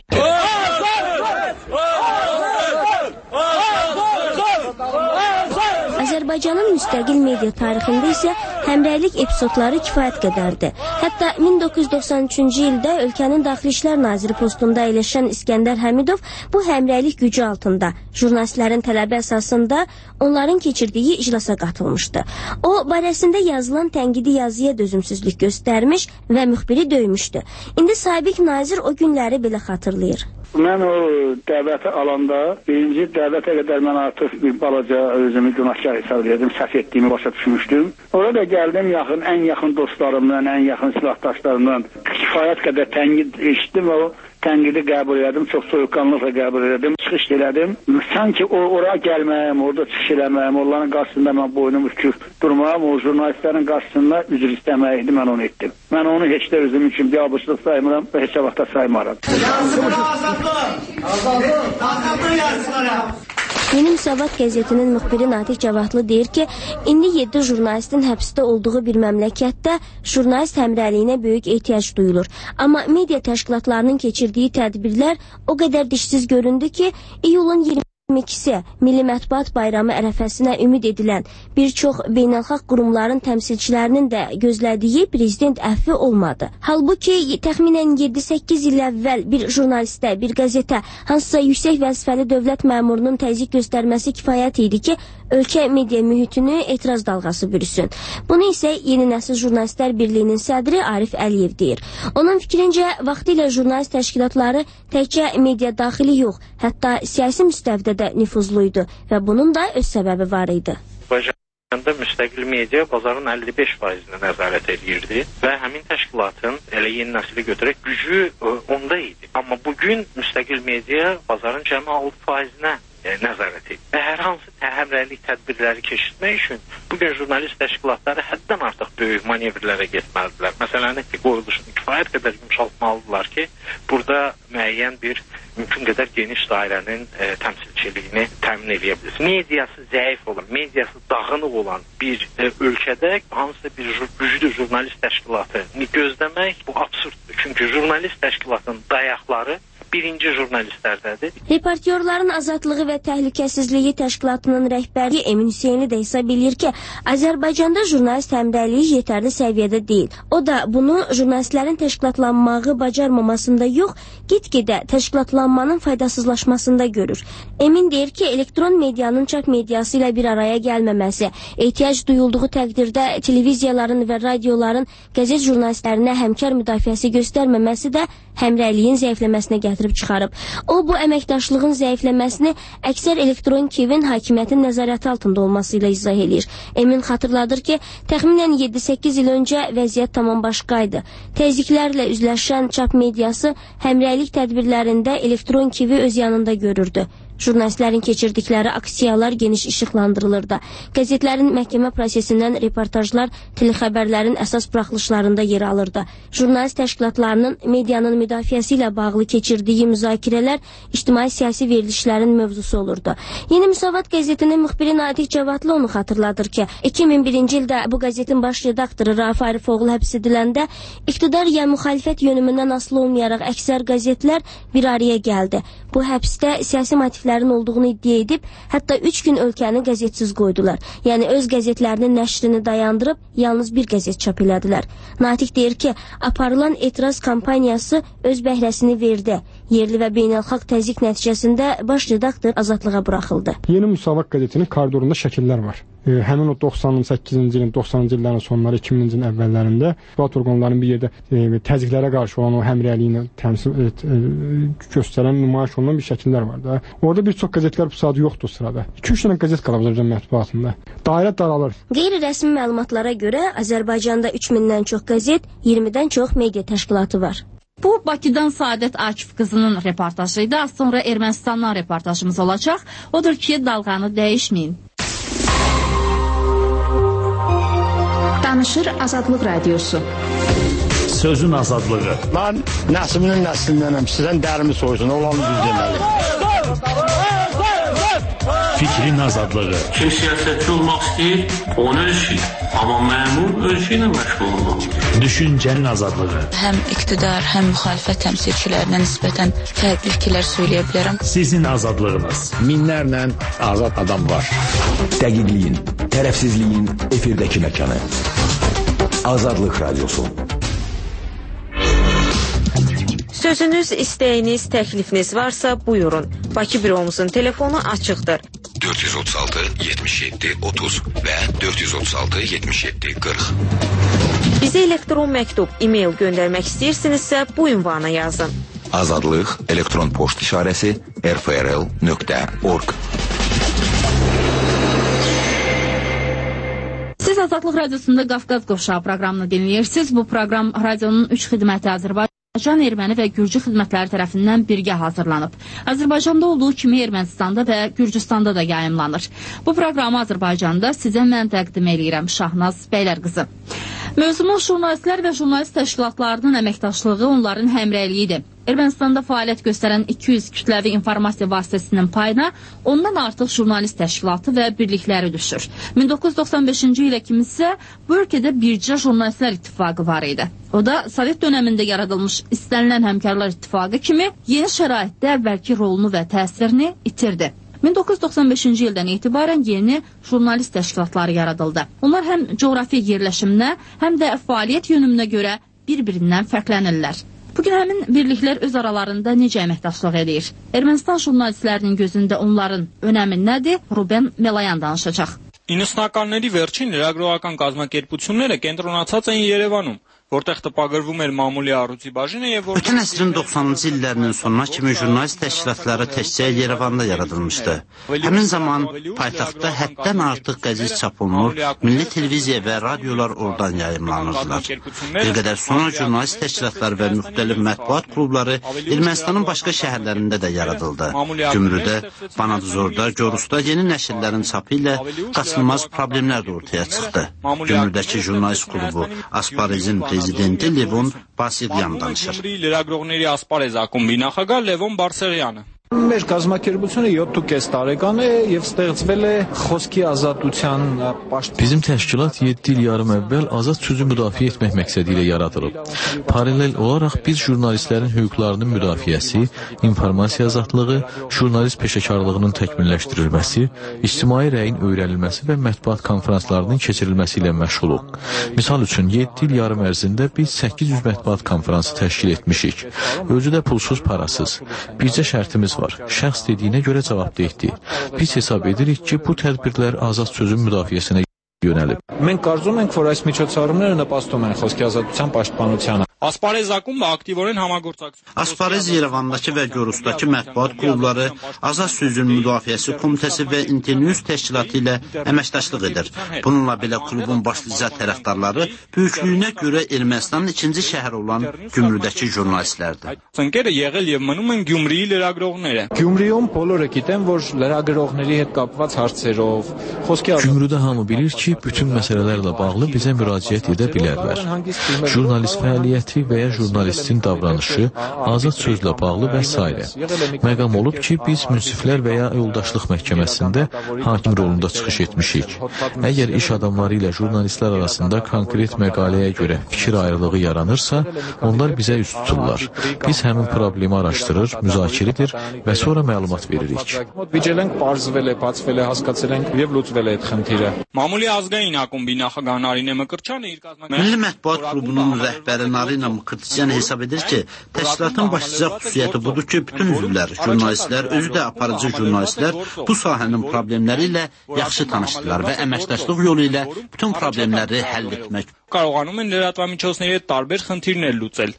Azərbaycanın müstəqil media tarixində isə həmrəylik epizodları kifayət qədərdir. Hətta 1993-cü ildə ölkənin Daxili İşlər Naziri postunda əyləşən İskəndər Həmidov bu həmrəylik gücü altında jurnalistlərin tələbi əsasında onların keçirdiyi iclasa qatılmışdı. O, barəsində yazılan tənqidi yazıya dözümsüzlük göstərmiş və müxbiri döymüşdü. İndi sabiq nazir o günləri belə xatırlayır. Mən o dəvəti alanda, birinci dəvətə qədər mən artıq bir balaca özümü günahkar hesab edirdim, səhv etdiyimi başa düşmüşdüm. Orada gəldim, ən yaxın dostlarımdan, ən yaxın silahdaşlarımdan kifayət qədər tənqid eşitdim və o tənqidi qəbul edim, çox soyuqqanlıqla qəbul edim, çıxış elədim. Sanki oraya gəlməyim, orada çıxış eləməyim, onların qarşısında mən boynumu büküb durmağım, o jurnalistlərin qarşısında üzr istəməyiydi, mən onu etdim. Mən onu heç də özüm üçün bir abışlıq saymıram və heç vaxtda saymaram. Yeni Müsavat qəzetinin müxbiri Natiq Cavadlı deyir ki, indi 7 jurnalistin həbsdə olduğu bir məmləkətdə jurnalist həmrəliyinə böyük ehtiyac duyulur. Amma media təşkilatlarının keçirdiyi tədbirlər o qədər dişsiz göründü ki, iyulun 22-si Milli Mətbuat Bayramı ərəfəsinə ümid edilən bir çox beynəlxalq qurumların təmsilçilərinin də gözlədiyi prezident əfvi olmadı. Halbuki təxminən 7-8 il əvvəl bir jurnalistə, bir qəzetə, hansısa yüksək vəzifəli dövlət məmurunun təzyiq göstərməsi kifayət idi ki, ölkə media mühitini etiraz dalğası bürüsün. Bunu isə Yeni Nəsil Jurnalistlər Birliyinin sədri Arif Əliyev deyir. Onun fikrincə, vaxtilə jurnalist təşkilatları təkcə media daxili yox, hətta siyasi müstəvidə də nüfuzluydu və bunun da öz səbəbi var idi. Azərbaycanda müstəqil media bazarın 55%-nə nəzarət edirdi və həmin təşkilatın elə Yeni Nəsli götürək gücü onda idi. Amma bugün müstəqil media bazarın cəmi 6%-nə nəzarət edir. Və hər hansı həmrəylik tədbirləri keçirmək üçün bugün jurnalist təşkilatları həddən artıq böyük manevrlərə getməlidirlər. Məsələn, qoyuluşunu kifayət qədər yumşaltmalıdırlar ki, burada müəyyən bir mümkün qədər geniş dairənin təmsilçiliyini təmin edə bilir. Mediası zəif olan, mediası dağınıq olan bir ölkədə hansısa bir güclü jurnalist təşkilatını gözləmək bu absurddur. Çünki jurnalist təşkilatının dayaqları birinci jurnalistlərdədir. Reportyorların Azadlığı və Təhlükəsizliyi Təşkilatının rəhbəri Emin Hüseyni də hesab edir ki, Azərbaycanda jurnalist həmrəyliyi yetərli səviyyədə deyil. O da bunu jurnalistlərin təşkilatlanmağı bacarmamasında yox, get-gedə təşkilatlanmanın faydasızlaşmasında görür. Emin deyir ki, elektron medianın çap mediası ilə bir araya gəlməməsi, ehtiyac duyulduğu təqdirdə televiziyaların və radioların qəzet jurnalistlərinə həmkar müdafiəsi göstərməməsi də həmrəyliyin zəifləməsinə gətirib çıxarıb. O, bu əməkdaşlığın zəifləməsini əksər elektron kivin hakimiyyətin nəzarəti altında olması ilə izah edir. Emin xatırladır ki, təxminən 7-8 il öncə vəziyyət tamam başqaydı. Təzyiqlərlə üzləşən çap mediası həmrəylik tədbirlərində elektron kivi öz yanında görürdü. Jurnalistlərin keçirdikləri aksiyalar geniş işıqlandırılırdı. Qəzetlərin məhkəmə prosesindən reportajlar telexəbərlərin əsas buraxılışlarında yer alırdı. Jurnalist təşkilatlarının medianın müdafiəsi ilə bağlı keçirdiyi müzakirələr ictimai-siyasi verilişlərin mövzusu olurdu. Yeni Müsavat qəzetinin müxbiri Natiq Cavadlı onu xatırladır ki, 2001-ci ildə bu qəzetin baş redaktoru Rauf Arifoğlu həbs ediləndə iqtidar ya müxalifət yönümündən asılı olmayaraq əksər qəzetlər bir araya gəldi. Bu həbsdə siyasi motivlərin olduğunu iddia edib, hətta 3 gün ölkəni qəzetsiz qoydular. Yəni öz qəzetlərinin nəşrini dayandırıb, yalnız bir qəzet çap elədilər. Natiq deyir ki, aparılan etiraz kampaniyası öz bəhrəsini verdi. Yerli və beynəlxalq təzyiq nəticəsində baş redaktor azadlığa buraxıldı. Yeni Müsavat qəzetinin koridorunda şəkillər var. Həmin o 98-ci ilin, 90-cı illərin sonları, 2000-ci ilin əvvəllərində Fuat orqanların bir yerdə təzyiqlərə qarşı olan o həmrəyliyi təmsil göstərən, nümayiş olunan bir şəkillər var da. Orada bir çox qəzetlər bu saat yoxdur sırada. 2-3 dənə qəzet qalıb Azərbaycan mətbuatında. Dairə daralır. Qeyri-rəsmi məlumatlara görə Azərbaycanda 3000-dən çox qəzet, 20-dən çox media təşkilatı var. Bu, Bakıdan Saadət Akif qızının reportajıydı. Az sonra Ermənistandan reportajımız olacaq. Odur ki, dalğanı dəyişməyin. Danışır Azadlıq Radiosu. Sözün azadlığı. Mən nəslinin nəslindənəm. Sizdən dərimi soysun, olanı düz deməli. Fikrin azadlığı. Kim siyasətçi olmaq istəyir, onu ölçür. Amma məmur ölçü ilə məşğul olmaq. Düşüncənin azadlığı. Həm iqtidar, həm müxalifət təmsilçilərinə nisbətən fərqli fikirlər söyləyə bilərəm. Sizin azadlığınız. Minlərlə azad adam var. Dəqiqliyin, tərəfsizliyin efirdəki məkanı. Azadlıq Radiosu. Sözünüz, istəyiniz, təklifiniz varsa buyurun. Bakı büromuzun telefonu açıqdır. 436 77 30 və 436 77 40. Bizə elektron məktub, e-mail göndərmək istəyirsinizsə bu ünvana yazın. Azadlıq elektron poçt işarəsi rfrl.org. Siz Azadlıq Radiosunda Qafqaz Qovşağı proqramını dinləyirsiniz. Bu proqram radionun 3 xidməti Azərbaycan, Erməni və Gürcü xidmətləri tərəfindən birgə hazırlanıb. Azərbaycanda olduğu kimi Ermənistanda və Gürcüstanda da yayımlanır. Bu proqramı Azərbaycanda sizə mən təqdim edirəm, Şahnaz Bəylərqızı. Mövzumuz jurnalistlər və jurnalist təşkilatlarının əməkdaşlığı, onların həmrəyliyidir. Ermənistanda fəaliyyət göstərən 200 kütləvi informasiya vasitəsinin payına ondan artıq jurnalist təşkilatı və birlikləri düşür. 1995-ci ilə kimi isə bu ölkədə bircə jurnalistlər ittifaqı var idi. O da Sovet dönəmində yaradılmış istənilən həmkarlar ittifaqı kimi yeni şəraitdə əvvəlki rolunu və təsirini itirdi. 1995-ci ildən etibarən yeni jurnalist təşkilatları yaradıldı. Onlar həm coğrafi yerləşiminə, həm də fəaliyyət yönümünə görə bir-birindən fərqlənirlər. Bugün həmin birliklər öz aralarında necə əməkdaşlıq edir? Ermənistan jurnalistlərinin gözündə onların önəmi nədir? Ruben Melayan danışacaq. 90-ականների վերջին լրագրողական կազմակերպությունները կենտրոնացած էին Երևանում, որտեղ տպագրվում էր մամուլի առյուծի բաժինը եւ որտեղ Ötən əsrin 90-cı illərinin sonuna kimi jurnalist təşkilatları təkcə Yerevanda yaradılmışdı. Həmin zaman paytaxtda həddən artıq qəzet çap olunur, milli televiziya və radiolar oradan yayımlanırdılar. Bir qədər sonra jurnalist təşkilatları və müxtəlif mətbuat klubları Ermənistanın başqa şəhərlərində də yaradıldı. Gümrüdə, Banadzorda, Gorusda yeni nəşrlərin çapı ilə qaçılmaz problemlər də ortaya çıxdı. Gümrüdəki jurnalist klubu Asparezin prezidenti Levon Basiryan danışır. Լրագրողների ասպարեզ ակումբի նախագահ Լևոն Բարսեղյանը. Մեր կազմակերպությունը 7.5 տարեկան է եւ ստեղծվել է խոսքի ազատության պաշտպան. Bizim təşkilat 7 il yarım əvvəl azad sözü müdafiə etmək məqsədi ilə yaradılıb. Paralel olaraq biz jurnalistlərin hüquqlarının müdafiəsi, informasiya azadlığı, jurnalist peşəkarlığının təkmilləşdirilməsi, ictimai rəyin öyrənilməsi və mətbuat konferanslarının keçirilməsi ilə məşğuluq. Misal üçün 7 il yarım ərzində biz 800 mətbuat konferansı təşkil etmişik. Özü də pulsuz, parasız. Bircə şərtimiz var. Şəxs dediyinə görə cavabdehdir. Biz hesab edirik ki, bu tədbirlər azad sözün müdafiəsinə yönəlib. Մենք կարծում ենք, որ այս միջոցառումները նպաստում են խոսքի ազատության պաշտպանությանը. Ասպարեզ ակումբը ակտիվորեն համագործակցում։ Asparez Yerevandakı və Gorusdakı mətbuat klubları, Azad sözün müdafiəsi komitəsi və Internews təşkilatı ilə əməkdaşlıq edir. Bununla belə klubun başlıca tərəfdarları böyüklüyünə görə Ermənistanın ikinci şəhəri olan Gümrüdəki jurnalistlərdir. Ընկերը եղել եւ մնում են Գյումրիի լրագրողները։ Գյումրիում բոլորը գիտեն, որ լրագրողների հետ կապված հարցերով խոսքի Gümrüdə hamı bilir ki, bütün məsələlərlə bağlı bizə müraciət edə bilərlər. Jurnalist fəaliyyəti və ya jurnalistin davranışı, azad sözlə bağlı və s. Məqam olub ki, biz münsiflər və ya yoldaşlıq məhkəməsində hakim rolunda çıxış etmişik. Əgər iş adamları ilə jurnalistlər arasında konkret məqaləyə görə fikir ayrılığı yaranırsa, onlar bizə üst tuturlar. Biz həmin problemi araşdırır, müzakirə edir və sonra məlumat veririk. Մամուլի ազգային ակումբի նախագահ Նարինե Մկրտչյանը իր Milli Mətbuat Klubunun rəhbəri Narina Mkırtısyan hesab edir ki, təşkilatın başlıca xüsusiyyəti budur ki, bütün üzvlər, jurnalistlər, özü də aparıcı jurnalistlər bu sahənin problemləri ilə yaxşı tanışdılar və əməkdaşlıq yolu ilə bütün problemləri həll etmək կարողանում են լրատվամիջոցների հետ տարբեր խնդիրներ լուծել։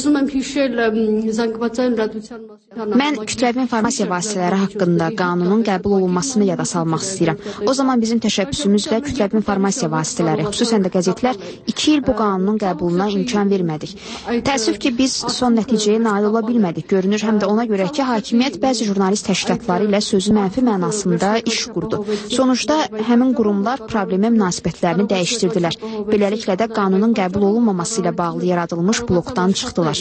Mən kütləvi informasiya vasitələri haqqında qanunun qəbul olunmasını yada salmaq istəyirəm. O zaman bizim təşəbbüsümüzlə kütləvi informasiya vasitələri, xüsusən də qəzetlər 2 il bu qanunun qəbuluna imkan vermədik. Təəssüf ki, biz son nəticəyə nail ola bilmədik. Görünür həm də ona görə ki, hakimiyyət bəzi jurnalist təşkilatları ilə sözü mənfi mənasında iş qurdu. Sonuçda həmin qurumlar problemə münasibətlərini dəyişdirdilər. Beləliklə də qanunun qəbul olunmaması ilə bağlı yaradılmış blokdan çıxdılar.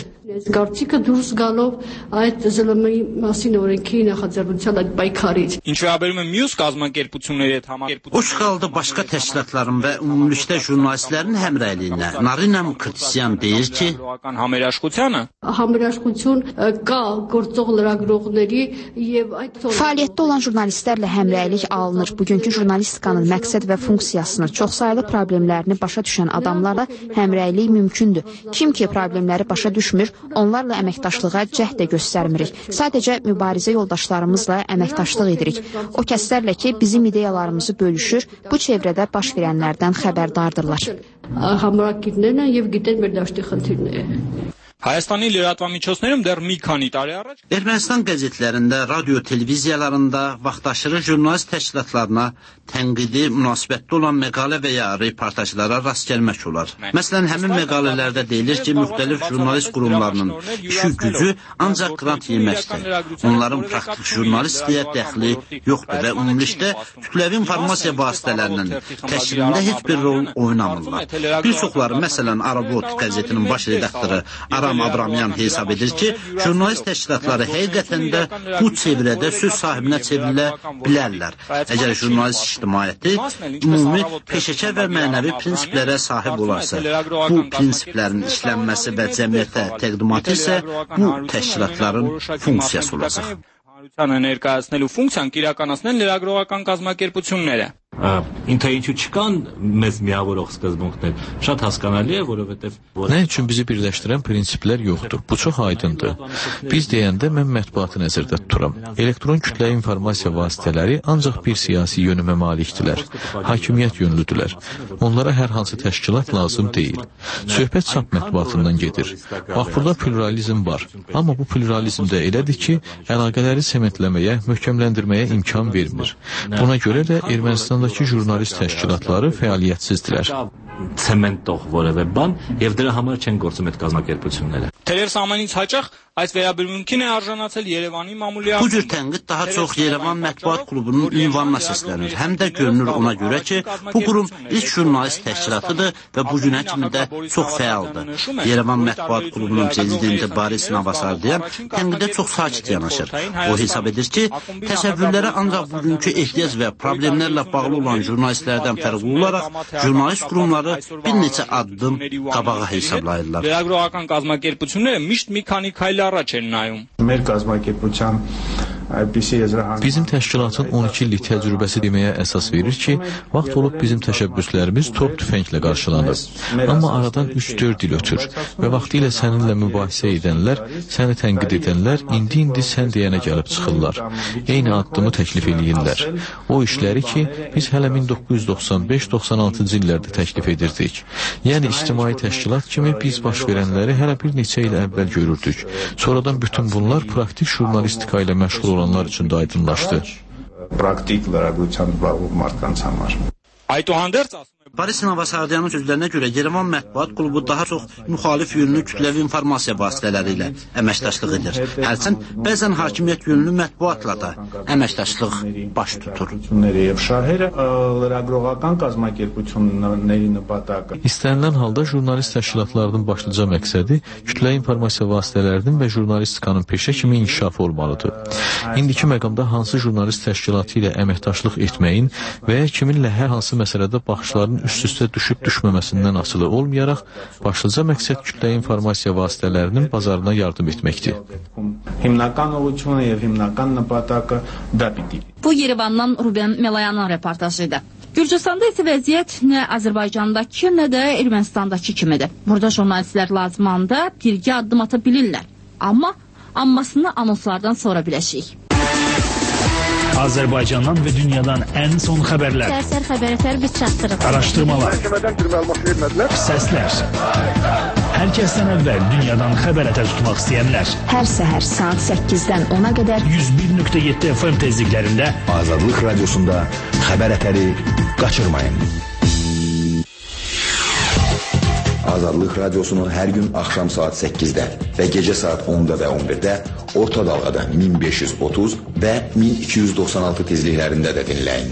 Ինչ վերաբերում է մյուս կազմակերպությունների հետ համակերպություն։ O çıxaldı başqa təşkilatların və ümumilikdə jurnalistlərin həmrəyliyinə. Narina Mkırtısyan deyir ki, fəaliyyətdə olan jurnalistlərlə həmrəylik alınır. Bugünkü jurnalistikanın məqsəd və funksiyasını, çoxsaylı problemlərini başa düşən adamlarla həmrəylik mümkündür. Kim ki problemləri başa düşmür, onlarla əməkdaşlığa cəhd də göstərmirik. Sadəcə mübarizə yoldaşlarımızla əməkdaşlıq edirik. O kəslərlə ki, bizim ideyalarımızı bölüşür, bu çevrədə baş verənlərdən xəbərdardırlar. Հայաստանի լրատվամիջոցներում դեռ մի քանի տարի առաջ Ermənistan qəzetlərində, radio, televiziyalarında vaxtaşırı jurnalist təşkilatlarına tənqidi münasibətdə olan məqalə və ya reportajlara rast gəlmək olar. Məsələn, həmin məqalələrdə deyilir ki, müxtəlif jurnalist qurumlarının işi gücü ancaq qrant yeməkdir. Onların praktik jurnalistliyə dəxli yoxdur və ümumilikdə kütləvi informasiya vasitələrinin təşkilində heç bir rol oynamırlar. Bir çoxları, məsələn, Arabot qəzetinin baş redaktoru Aram Abramyan hesab edir ki, jurnalist təşkilatları həqiqətən də bu çevrədə söz sahibinə çevrilə bilərlər. Əgər jurnalist ictimaiyyəti ümumi peşəkar və mənəvi prinsiplərə sahib olarsa, bu prinsiplərin işlənməsi və cəmiyyətə təqdimatı isə bu təşkilatların funksiyası olacaq. Հանրությանը ներկայացնելու ֆունկցիան կիրականացնեն լրագրողական կազմակերպությունները։ Ինքը ինչու չկան մեզ միավորող սկզբունքներ, շատ հասկանալի է, որովհետև Nə üçün bizi birləşdirən prinsiplər yoxdur? Bu çox aydındır. Biz deyəndə mən mətbuatı nəzərdə tuturam. Elektron kütləvi informasiya vasitələri ancaq bir siyasi yönümə malikdirlər. Hakimiyyət yönlüdürlər. Onlara hər hansı təşkilat lazım deyil. Söhbət çap mətbuatından gedir. Bax, burada pluralizm var. Amma bu pluralizm də elədir ki, əlaqələri sementləməyə, möhkəmləndirməyə imkan vermir. Buna görə də Ermənistandakı jurnalist təşkilatları fəaliyyətsizdirlər. ցեմենտող որևէ բան եւ դրա համար չեն գործում այդ կազմակերպությունները։ Թերևս ամենից հաճախ այս վերաբերմունքին է արժանացել Երևանի մամուլի Bu cür tənqid daha çox Yerevan Mətbuat Klubunun ünvanına səslənir. Həm də görünür ona görə ki, bu qurum ilk jurnalist təşkilatıdır və bu günə kimi də çox fəaldır. Yerevan Mətbuat Klubunun prezidenti Boris Novosardayan tənqidə çox sakit yanaşır. O hesab edir ki, təsəvvürlərə ancaq bugünkü ehtiyac və problemlərlə bağlı olan jurnalistlərdən fərqli olaraq jurnalist qurumları bir neçə addım qabağa hesablayırlar. Լրագրողական կազմակերպությունները միշտ մի քանի քայլ առաջ են nայում. Մեր կազմակերպության Bizim təşkilatın 12 illik təcrübəsi deməyə əsas verir ki, vaxt olub bizim təşəbbüslərimiz top tüfənglə qarşılanır. Amma aradan 3-4 il ötür və vaxtilə səninlə mübahisə edənlər, səni tənqid edənlər indi sən deyənə gəlib çıxırlar. Eyni addımı təklif edirlər. O işləri ki, biz hələ 1995-96-cı illərdə təklif edirdik. Yəni ictimai təşkilat kimi biz baş verənləri hələ bir neçə il əvvəl görürdük. Sonradan bütün bunlar praktik jurnalistika ilə məşğul olanlar üçün də aydınlaşdı. Praktik lրագրությամբ զբաղվող մարդկանց համար. Այդուհանդերձ Boris Novosardayanın sözlərinə görə Yerevan Mətbuat Klubu daha çox müxalif yönlü kütləvi informasiya vasitələri ilə əməkdaşlıq edir. Hərçənd bəzən hakimiyyət yönlü mətbuatla da əməkdaşlıq baş tutur. Լրագրողական կազմակերպությունների նպատակը İstənilən halda jurnalist təşkilatlarının başlıca məqsədi kütləvi informasiya vasitələrinin və jurnalistikanın peşə kimi inkişafı olmalıdır. İndiki məqamda hansı jurnalist təşkilatı ilə əməkdaşlıq etməyin və ya kiminlə hər hansı məsələdə baxışların üst-üstə düşüb-düşməməsindən asılı olmayaraq, başlıca məqsəd kütləvi informasiya vasitələrinin bazarına yardım etməkdir. Հիմնական ուղղությունը եւ հիմնական նպատակը դա պիտի։ Bu Yerevandan Ruben Melayanın reportajı idi. Gürcüstanda isə vəziyyət nə Azərbaycandakı, nə də Ermənistandakı kimidir. Burada jurnalistlər lazımanda birgə addım ata bilirlər. Amma ammasını anonslardan sonra biləcəyik. Azərbaycandan və dünyadan ən son xəbərlər. Sərsər xəbərlər biz çatdırırıq. Araşdırmalar. Səslər. Hər kəsdən əvvəl dünyadan xəbər ətər tutmaq istəyənlər. Hər səhər saat 8-dən 10-a qədər 101.7 FM tezliklərində Azadlıq Radiosunda xəbər ətəri qaçırmayın. Azadlıq Radiosunun hər gün axşam saat 8-də və gecə saat 10-da və 11-də orta dalğada 1530 və 1296 tezliklərində də dinləyin.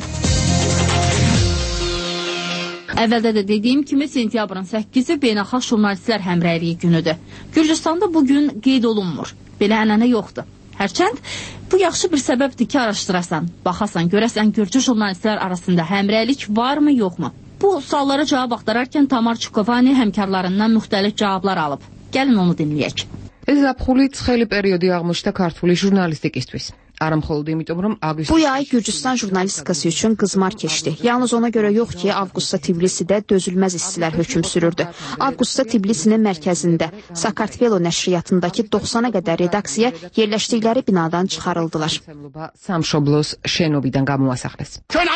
Əvvəldə də dediyim kimi sentyabrın 8-i Beynəlxalq Jurnalistlər Həmrəyliyi günüdür. Gürcüstanda bugün qeyd olunmur. Belə ənənə yoxdur. Hərçənd bu yaxşı bir səbəbdir ki, araşdırasan, baxasan, görəsən Gürcü jurnalistlər arasında həmrəylik varmı, yoxmu? Bu suallara cavab axtararkən Tamar Çukovani həmkarlarından müxtəlif cavablar alıb. Gəlin onu dinləyək. ეს ზაფხული ცხელი პერიოდი აღმოჩნდა ქართული ჟურნალისტიკისთვის. Ara მხოლოდ იმიტომ, რომ Bu yay Gürcüstan jurnalistikası üçün qızmar keçdi. Yalnız ona görə yox ki, avqustda Tbilisidə dözülməz istilər hökm sürürdü. Avqustda Tbilisinin mərkəzində Sakartvelo nəşriyyatındakı 90-a qədər redaksiya yerləşdikləri binadan çıxarıldılar. სამშობლოს შენობიდან გამოასახლეს.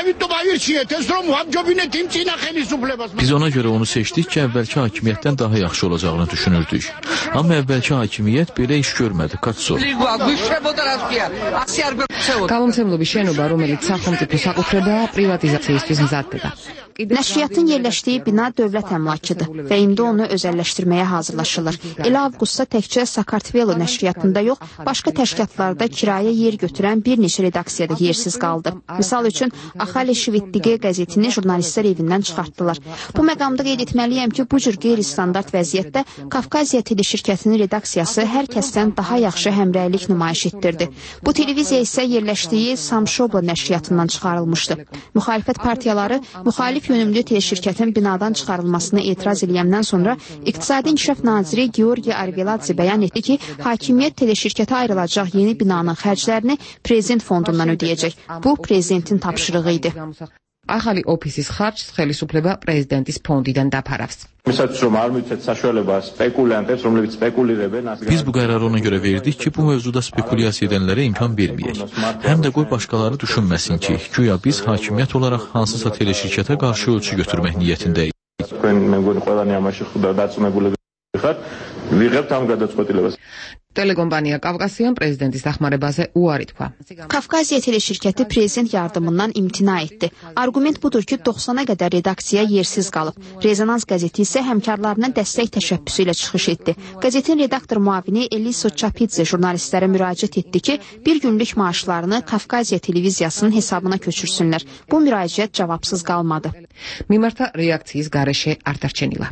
Biz ona görə onu seçdik ki, əvvəlki hakimiyyətdən daha yaxşı olacağını düşünürdük. Amma əvvəlki hakimiyyət belə iş görmədi. Kaçso. გამომცემლობის შენობა, რომელიც სახელმწიფო საკუთრებაა, პრივატიზაციისთვის მზადდება. Nəşriyyatın yerləşdiyi bina dövlət əmlakıdır və indi onu özəlləşdirməyə hazırlaşılır. Elə avqustda təkcə Sakartvelo nəşriyyatında yox, başqa təşkilatlarda kirayə yer götürən bir neçə redaksiyada yersiz qaldı. Misal üçün, Axali Şivitdige qəzetini jurnalistlər evindən çıxartdılar. Bu məqamda qeyd etməliyəm ki, bu cür qeyri-standart vəziyyətdə Kafkaziya teleširkətinin redaksiyası hər kəsdən daha yaxşı həmrəylik nümayiş etdirdi. Bu televiziya isə yerləşdiyi Samşoblo nəşriyyatından çıxarılmışdı. Müxalifət partiyaları müxalif yönümlü teleširkətin binadan çıxarılmasına etiraz edəndən sonra İqtisadi İnkişaf Naziri Georgi Arveladze bəyan etdi ki, hakimiyyət teleširkətə ayrılacaq yeni binanın xərclərini prezident fondundan ödəyəcək. Bu, prezidentin tapşırığı idi. ახალი ოფისის ხარჯს ხელისუფლება პრეზიდენტის ფონდიდან დაფარავს. Biz bu qərarı ona görə verdik ki, bu mövzuda spekulyasiya edənlərə imkan verməyək. Həm də qoy başqaları düşünməsin ki, güya biz hakimiyyət olaraq hansısa teleširkətə qarşı ölçü götürmək niyyətindəyik. Telekompaniya Qafqasiyan prezidenti saxmarebazə uarı თქვა. Kafkaziya teleşirkəti prezident yardımından imtina etdi. Argument budur ki, 90-a qədər redaksiya yersiz qalıb. Rezonans qəzeti isə həmkarlarının dəstək təşəbbüsü ilə çıxış etdi. Qəzetin redaktor müavini Eliso Çapidze jurnalistlərə müraciət etdi ki, bir günlük maaşlarını Kafkaziya televiziyasının hesabına köçürsünlər. Bu müraciət cavabsız qalmadı. Mimarta reaksiyası qarşı Artarçenila.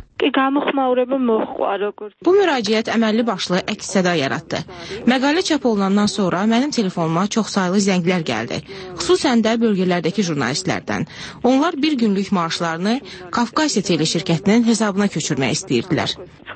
Bu müraciət əməlli başlı əks-səda yaratdı. Məqalə çap olunandan sonra mənim telefonuma çoxsaylı zənglər gəldi. Xüsusən də bölgələrdəki jurnalistlərdən. Onlar bir günlük maaşlarını Kafkasiya teleşirkətinin hesabına köçürmək istəyirdilər.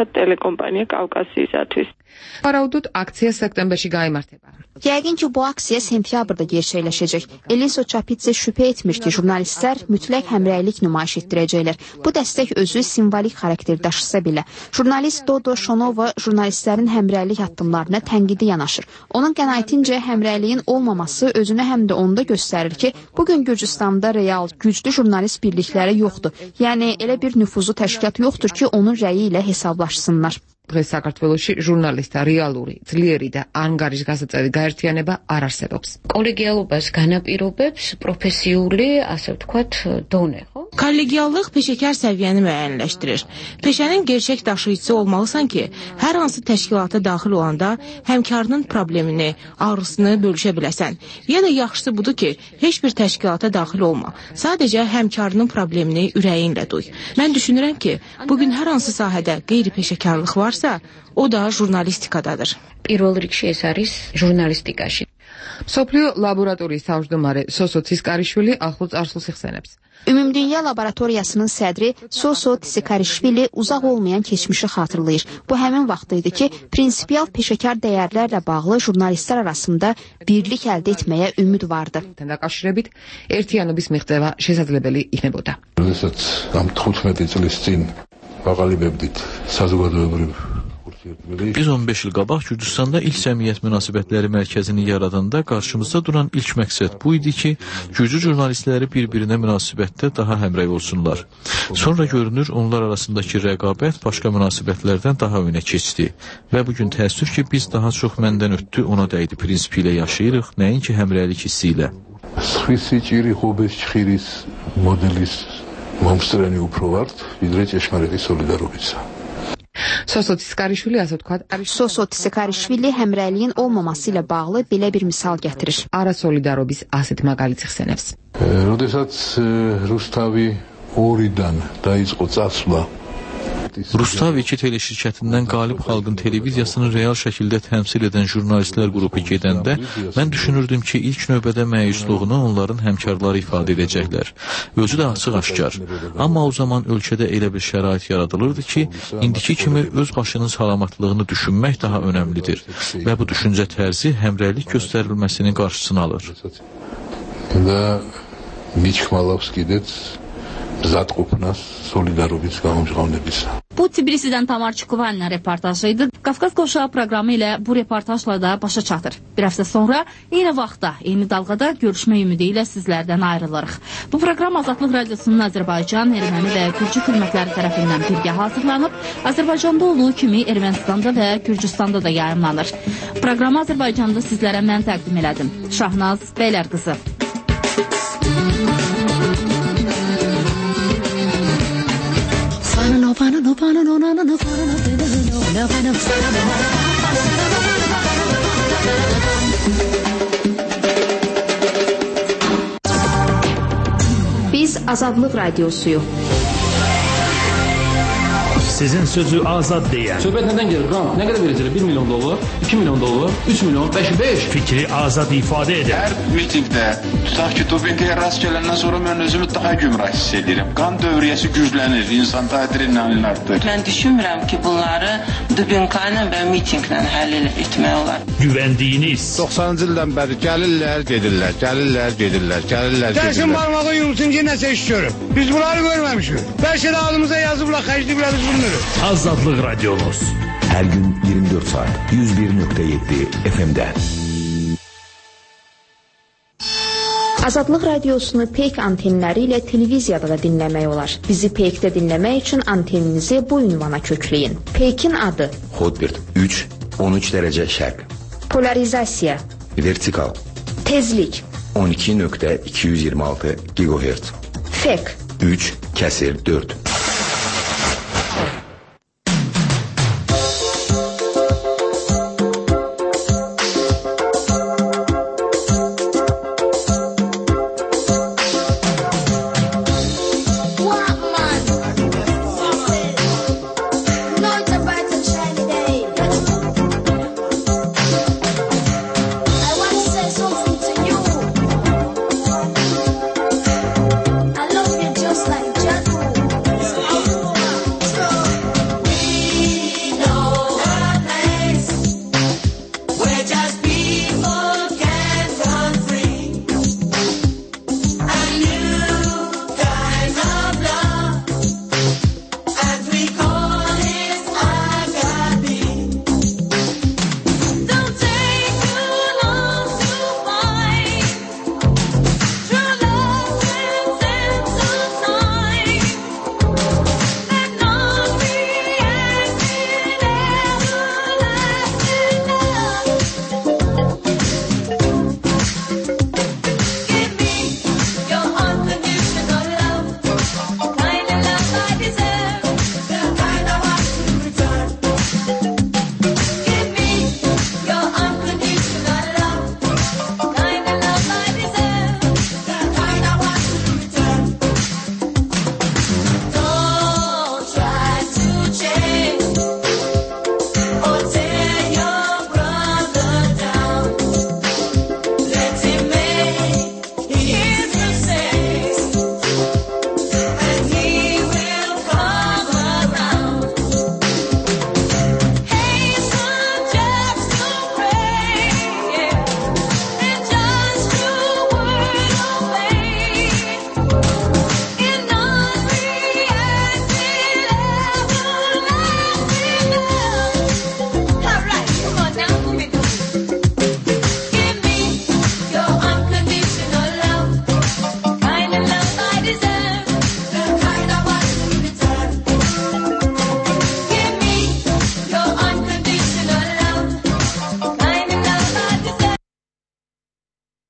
Paraudut aksiya septemberdə qaymarteba. Yəqin ki, bu aksiya sentyabrda gerçəkləşəcək. Eliso Çapidze şübhə etmir ki, jurnalistlər mütləq həmrəylik nümayiş etdirəcəklər. Bu dəstək özü simvolik xarakter daşısa belə. Jurnalist Dodo Şonova jurnalistlərin həmrəylik addımlarına tənqidi yanaşır. Onun qənaətincə həmrəyliyin olmaması özünü həm də onda göstərir ki, bugün Gürcüstanda real, güclü jurnalist birlikləri yoxdur. Yəni, elə bir nüfuzlu təşkilat yoxdur ki, onun rəyi ilə hesablaşsınlar. დღეს საქართველოში ჟურნალისტთა რეალური, ძლიერი და ანგარიშგასაწევი გაერთიანება არ არსებობს. კოლეგიალობას განაპირობებს პროფესიული, ასე ვთქვათ, დონე, ხო? Kollegiallıq peşəkar səviyyəni müəyyənləşdirir. Peşənin gerçək daşıyıcısı olmalısan ki, hər hansı təşkilata daxil olanda həmkarının problemini, ağrısını bölüşə biləsən. Ya da yaxşısı budur ki, heç bir təşkilata daxil olma. Sadəcə həmkarının problemini ürəyinlə duy. Mən düşünürəm ki, bugün hər hansı sahədə qeyri-peşəkarlıq varsa, o da jurnalistikadır. პირველ რიგში ეს არის ჟურნალისტიკაში. მსოფლიო ლაბორატორიის თავმჯდომარე სოსო ცისკარიშვილი ახლოს წარსულს იხსენებს. Ümumdünya laboratoriyasının sədri Soso Tsikarishvili uzaq olmayan keçmişi xatırlayır. Bu həmin vaxt idi ki, prinsipial peşəkar dəyərlərlə bağlı jurnalistlər arasında birlik əldə etməyə ümid vardı. დაკავშირებით ერთიანობის მიღწევა შესაძლებელი იქნებოდა. როდესაც ამ 15 წლის წინ ვაყალიბებდით საზოგადოებრივ Biz 15 il qabaq Gürcüstanda ilk cəmiyyət münasibətləri mərkəzini yaradanda qarşımızda duran ilk məqsəd bu idi ki, Gürcü jurnalistləri bir-birinə münasibətdə daha həmrəy olsunlar. Sonra görünür, onlar arasındakı rəqabət başqa münasibətlərdən daha önə keçdi. Və bugün təəssüf ki, biz daha çox məndən ötdü, ona dəydi prinsipi ilə yaşayırıq, nəinki həmrəylik hissi ilə. სხვისი ჭირი ხობეს ჭხირის მოდელის მომსწრენი უფრო ვართ, ვიდრე ჭეშმარიტი სოლიდარობისა. Soso Tsikarishvili ასე ვთქვათ, Soso Tsikarishvili həmrəyliyin olmaması ilə bağlı belə bir misal gətirir. არასოლიდარობის ასეთ მაგალითს ხსენებს. როდესაც რუსთავი 2-დან დაიწყო წასვლა Rustav 2 teleşirkətindən Qalib Xalqın televiziyasını real şəkildə təmsil edən jurnalistlər qrupu gedəndə mən düşünürdüm ki, ilk növbədə məyusluğunu onların həmkarları ifadə edəcəklər. Özü də açıq-aşkar. Amma o zaman ölkədə elə bir şərait yaradılırdı ki, indiki kimi öz başının salamatlığını düşünmək daha önəmlidir və bu düşüncə tərzi həmrəylik göstərilməsinin qarşısını alır. Və Miçxmalov skidets Zatqopnas solidarobis qanunçuğanebisa. Bu Tbilisidən Tamar Çikuvalina reportajıydı. Qafqaz Qovşağı proqramı ilə bu reportajla da başa çatır. Bir həftə sonra eyni vaxtda, eyni dalğada görüşmək ümidi ilə sizlərdən ayrılırıq. Bu proqram Azadlıq Radiosunun Azərbaycan, Erməni və Gürcü xidmətləri tərəfindən birgə hazırlanıb, Azərbaycanda olduğu kimi Ermənistanda və Gürcüstanda da yayımlanır. Proqramı Azərbaycanda sizlərə mən təqdim elədim. Şahnaz Bəylərqızı. Biz Azadlıq Radiosuyuq. Sizin sözü azad deyən. Söhbət nədən gelir? Nə qədər verəcəklər? 1 milyon dollar, 2 milyon dollar, 3 milyon, 5. Fikri azad ifadə edən. Hər mitingdə, tutaq ki, dopinqaya rast gələndən sonra mən özümü daha gümrah hiss edirəm. Qan dövriyyəsi güclənir, insanda adrenalin artır. Mən düşünmürəm ki, bunları dopinqayla və mitinglə həll etmək olar. Güvəndiyiniz. 90-cı ildən bəri gəlirlər, gedirlər. Gəlsin barmağı yumsun ki, nəsə iş görüb. Biz bunları görməmişik. Bəlkə də adımıza yazıblar, xərcləyiblər biz bunları. Azadlıq Radiomuz. Hər gün 24 saat 101.7 FM-də. Azadlıq Radiosunu PEYK antenləri ilə televiziyada da dinləmək olar. Bizi PEYK-də dinləmək üçün anteninizi bu ünvana kökləyin. PEYK-in adı Hotbird 3 13 dərəcə şərq. Polarizasiya. Vertikal. Tezlik. 12.226 GHz. Fek. 3/4.